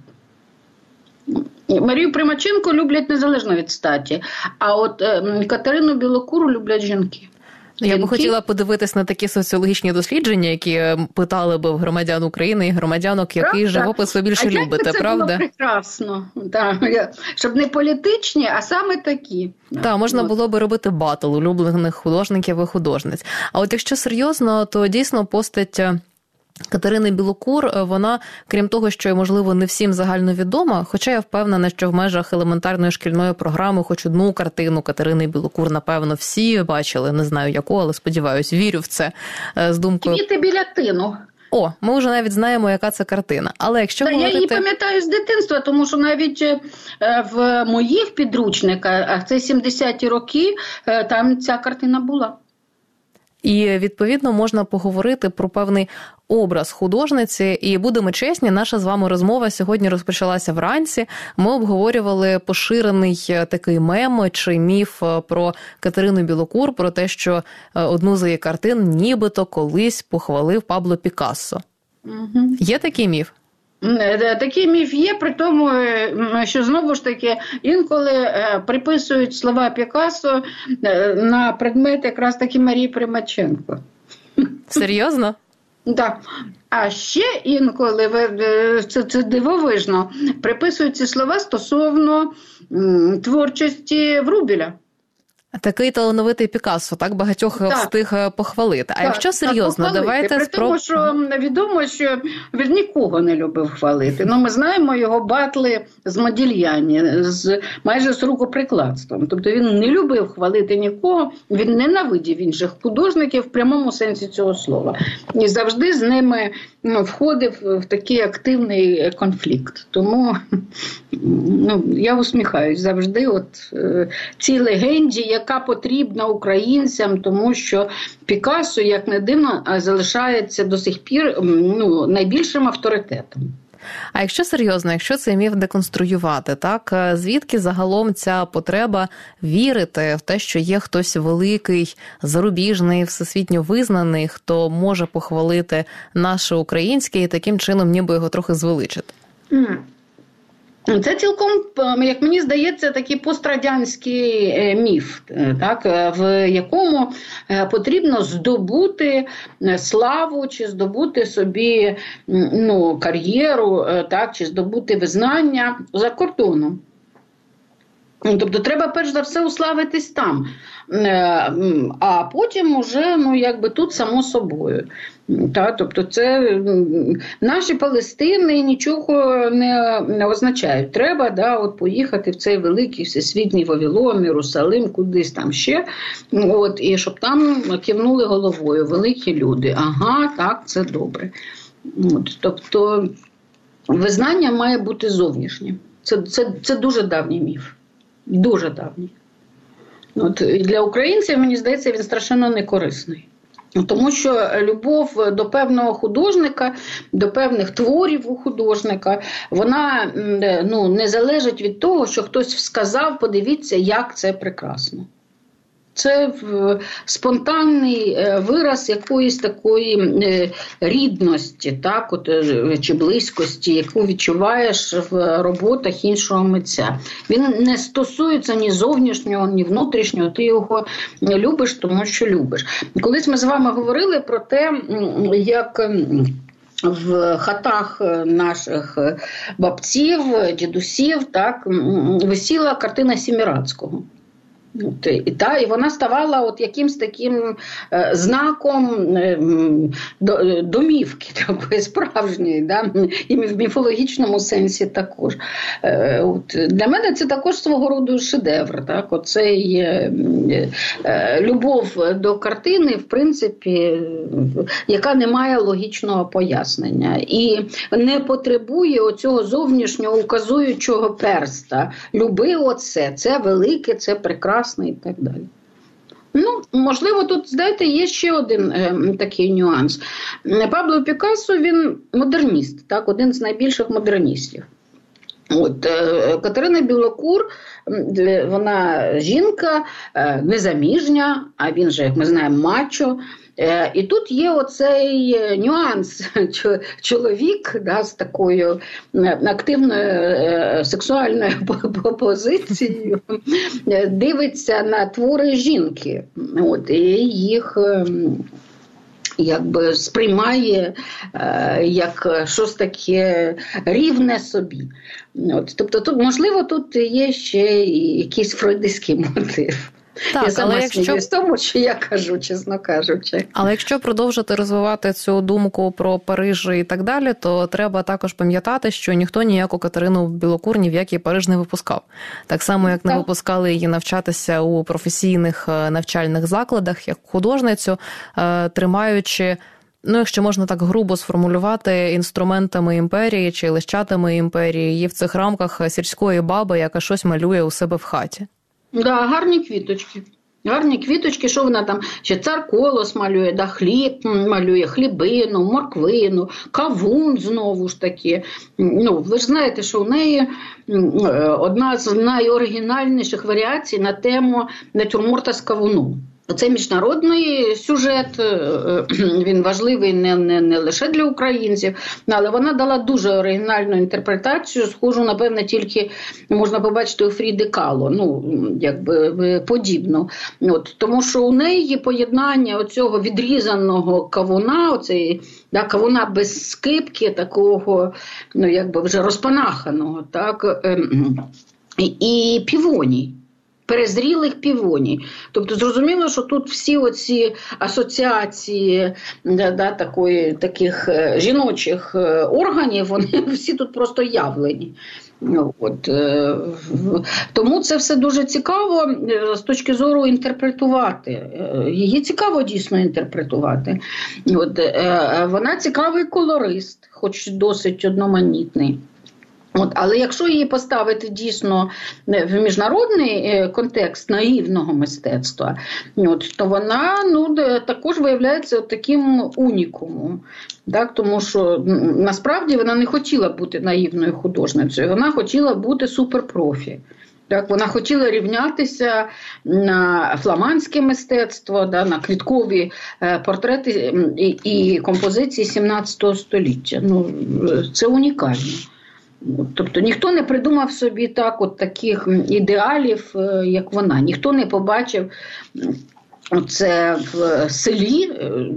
Марію Примаченко люблять незалежно від статі, а от Катерину Білокуру люблять жінки. Я б хотіла подивитись на такі соціологічні дослідження, які питали б громадян України і громадянок, який живопис ви більше любите, це правда? Це було прекрасно. Так. Щоб не політичні, а саме такі. Так, можна було б робити батл улюблених художників і художниць. А от якщо серйозно, то дійсно постать Катерини Білокур, вона, крім того, що, можливо, не всім загальновідома, хоча я впевнена, що в межах елементарної шкільної програми хоч одну картину Катерини Білокур, напевно, всі бачили, не знаю яку, але сподіваюсь, вірю в це з думкою. «Квіти біля тину». О, ми вже навіть знаємо, яка це картина. Але якщо говорити... Я її пам'ятаю з дитинства, тому що навіть в моїх підручниках, а це 70-ті роки, там ця картина була. І, відповідно, можна поговорити про певний образ художниці. І будемо чесні, наша з вами розмова сьогодні розпочалася вранці. Ми обговорювали поширений такий мем чи міф про Катерину Білокур, про те, що одну з її картин нібито колись похвалив Пабло Пікассо. Угу. Є такий міф? Такий міф є, при тому, що знову ж таки інколи приписують слова Пікассо на предмет якраз таки Марії Примаченко. Серйозно? Так. А ще інколи, це дивовижно, приписують ці слова стосовно творчості Врубеля. Такий талановитий Пікассо, так багатьох встиг похвалити. А якщо серйозно, давайте при тому, що відомо, що він нікого не любив хвалити. Ми знаємо його батли з Модільяні, майже з рукоприкладством. Тобто він не любив хвалити нікого, він ненавидів інших художників в прямому сенсі цього слова. І завжди з ними входив в такий активний конфлікт. Тому я усміхаюсь завжди цій легенді, яка потрібна українцям, тому що Пікассо, як не дивно, залишається до сих пір найбільшим авторитетом. А якщо серйозно, якщо цей міф деконструювати, так, звідки загалом ця потреба вірити в те, що є хтось великий, зарубіжний, всесвітньо визнаний, хто може похвалити наше українське і таким чином ніби його трохи звеличити? Це цілком, як мені здається, такий пострадянський міф, так, в якому потрібно здобути славу, чи здобути собі кар'єру, так, чи здобути визнання за кордоном. Тобто треба перш за все уславитись там, а потім уже тут само собою. Тобто це наші Палестини нічого не означають. Треба поїхати в цей великий всесвітній Вавилон, Єрусалим, кудись там ще, і щоб там кивнули головою великі люди. Ага, так, це добре. Тобто визнання має бути зовнішнім. Це дуже давній міф. Дуже давній. Для українців, мені здається, він страшенно некорисний. Тому що любов до певного художника, до певних творів у художника, вона не залежить від того, що хтось сказав, подивіться, як це прекрасно. Це спонтанний вираз якоїсь такої рідності, так, от, чи близькості, яку відчуваєш в роботах іншого митця. Він не стосується ні зовнішнього, ні внутрішнього, ти його любиш, тому що любиш. Колись ми з вами говорили про те, як в хатах наших бабців, дідусів, так, висіла картина Сімірадського. І вона ставала от якимсь таким знаком домівки такої справжньої, да? І в міфологічному сенсі також. Для мене це також свого роду шедевр. Так? Оцей любов до картини, в принципі, яка не має логічного пояснення і не потребує оцього зовнішнього указуючого перста. Люби оце, це велике, це прекрасне. І так далі. Ну, можливо, тут, знаєте, є ще один такий нюанс. Пабло Пікассо, він модерніст, так, один з найбільших модерністів. Катерина Білокур, вона жінка, незаміжня, а він же, як ми знаємо, мачо. І тут є оцей нюанс. Чоловік, да, з такою активною сексуальною позицією дивиться на твори жінки. І їх якби сприймає як щось таке рівне собі. Тобто, тут, можливо, тут є ще якийсь фройдистський мотив. Так, я сама сміюсь тому, що я кажу, чесно кажучи. Але якщо продовжити розвивати цю думку про Париж і так далі, то треба також пам'ятати, що ніхто ніяку Катерину Білокур ні в який Париж не випускав. Так само, як не випускали її навчатися у професійних навчальних закладах, як художницю, тримаючи, ну, якщо можна так грубо сформулювати, інструментами імперії чи лищатами імперії, її в цих рамках сільської баби, яка щось малює у себе в хаті. Да, гарні квіточки. Гарні квіточки, що вона там, ще цар колос малює, да, хліб малює, хлібину, морквину, кавун знову ж таки. Ну, ви ж знаєте, що у неї одна з найоригінальніших варіацій на тему натюрморта з кавуном. Це міжнародний сюжет, він важливий не лише для українців, але вона дала дуже оригінальну інтерпретацію, схожу, напевне, тільки можна побачити у Фріди Кало, ну, якби подібну. Тому що у неї поєднання оцього відрізаного кавуна, оцей, да, кавуна без скипки, такого, ну, якби вже розпанаханого, так, і півоній. Перезрілих півоній. Тобто зрозуміло, що тут всі оці асоціації, да, таких жіночих органів, вони всі тут просто явлені. Тому це все дуже цікаво з точки зору інтерпретувати. Її цікаво дійсно інтерпретувати. Вона цікавий колорист, хоч досить одноманітний. Але якщо її поставити дійсно в міжнародний контекст наївного мистецтва, то вона також виявляється таким унікумом. Так? Тому що насправді вона не хотіла бути наївною художницею, вона хотіла бути суперпрофі. Так, вона хотіла рівнятися на фламандське мистецтво, да, на квіткові портрети і композиції 17 століття. Ну, це унікально. Тобто ніхто не придумав собі таких ідеалів, як вона. Ніхто не побачив це в селі,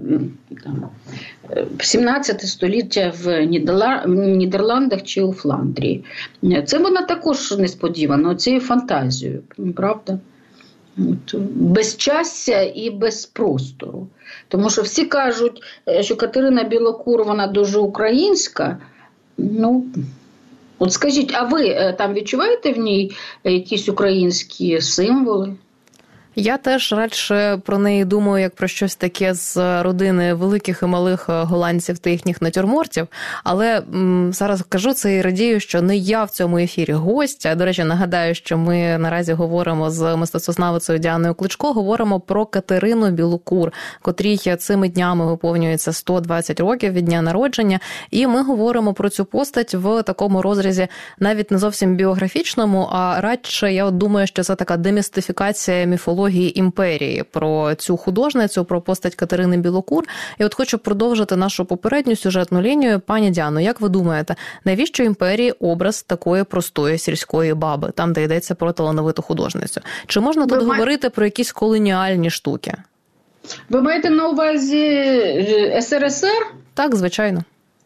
17 століття в Нідерландах чи у Фландрії. Це вона також несподівано, цією фантазією, правда? Без часся і без простору. Тому що всі кажуть, що Катерина Білокур, вона дуже українська. Ну, от скажіть, а ви там відчуваєте в ній якісь українські символи? Я теж радше про неї думаю, як про щось таке з родини великих і малих голландців та їхніх натюрмортів. Але зараз кажу це і радію, що не я в цьому ефірі гостя. До речі, нагадаю, що ми наразі говоримо з мистецтвознавицею Діаною Кличко, говоримо про Катерину Білокур, котрій цими днями виповнюється 120 років від дня народження. І ми говоримо про цю постать в такому розрізі навіть не зовсім біографічному, а радше, я думаю, що це така демістифікація міфології міфології імперії про цю художницю, про постать Катерини Білокур. І от хочу продовжити нашу попередню сюжетну лінію. Пані Діано, як ви думаєте, навіщо імперії образ такої простої сільської баби, там, де йдеться про талановиту художницю? Чи можна тут говорити про якісь колоніальні штуки? Ви маєте на увазі СРСР? Так, звичайно.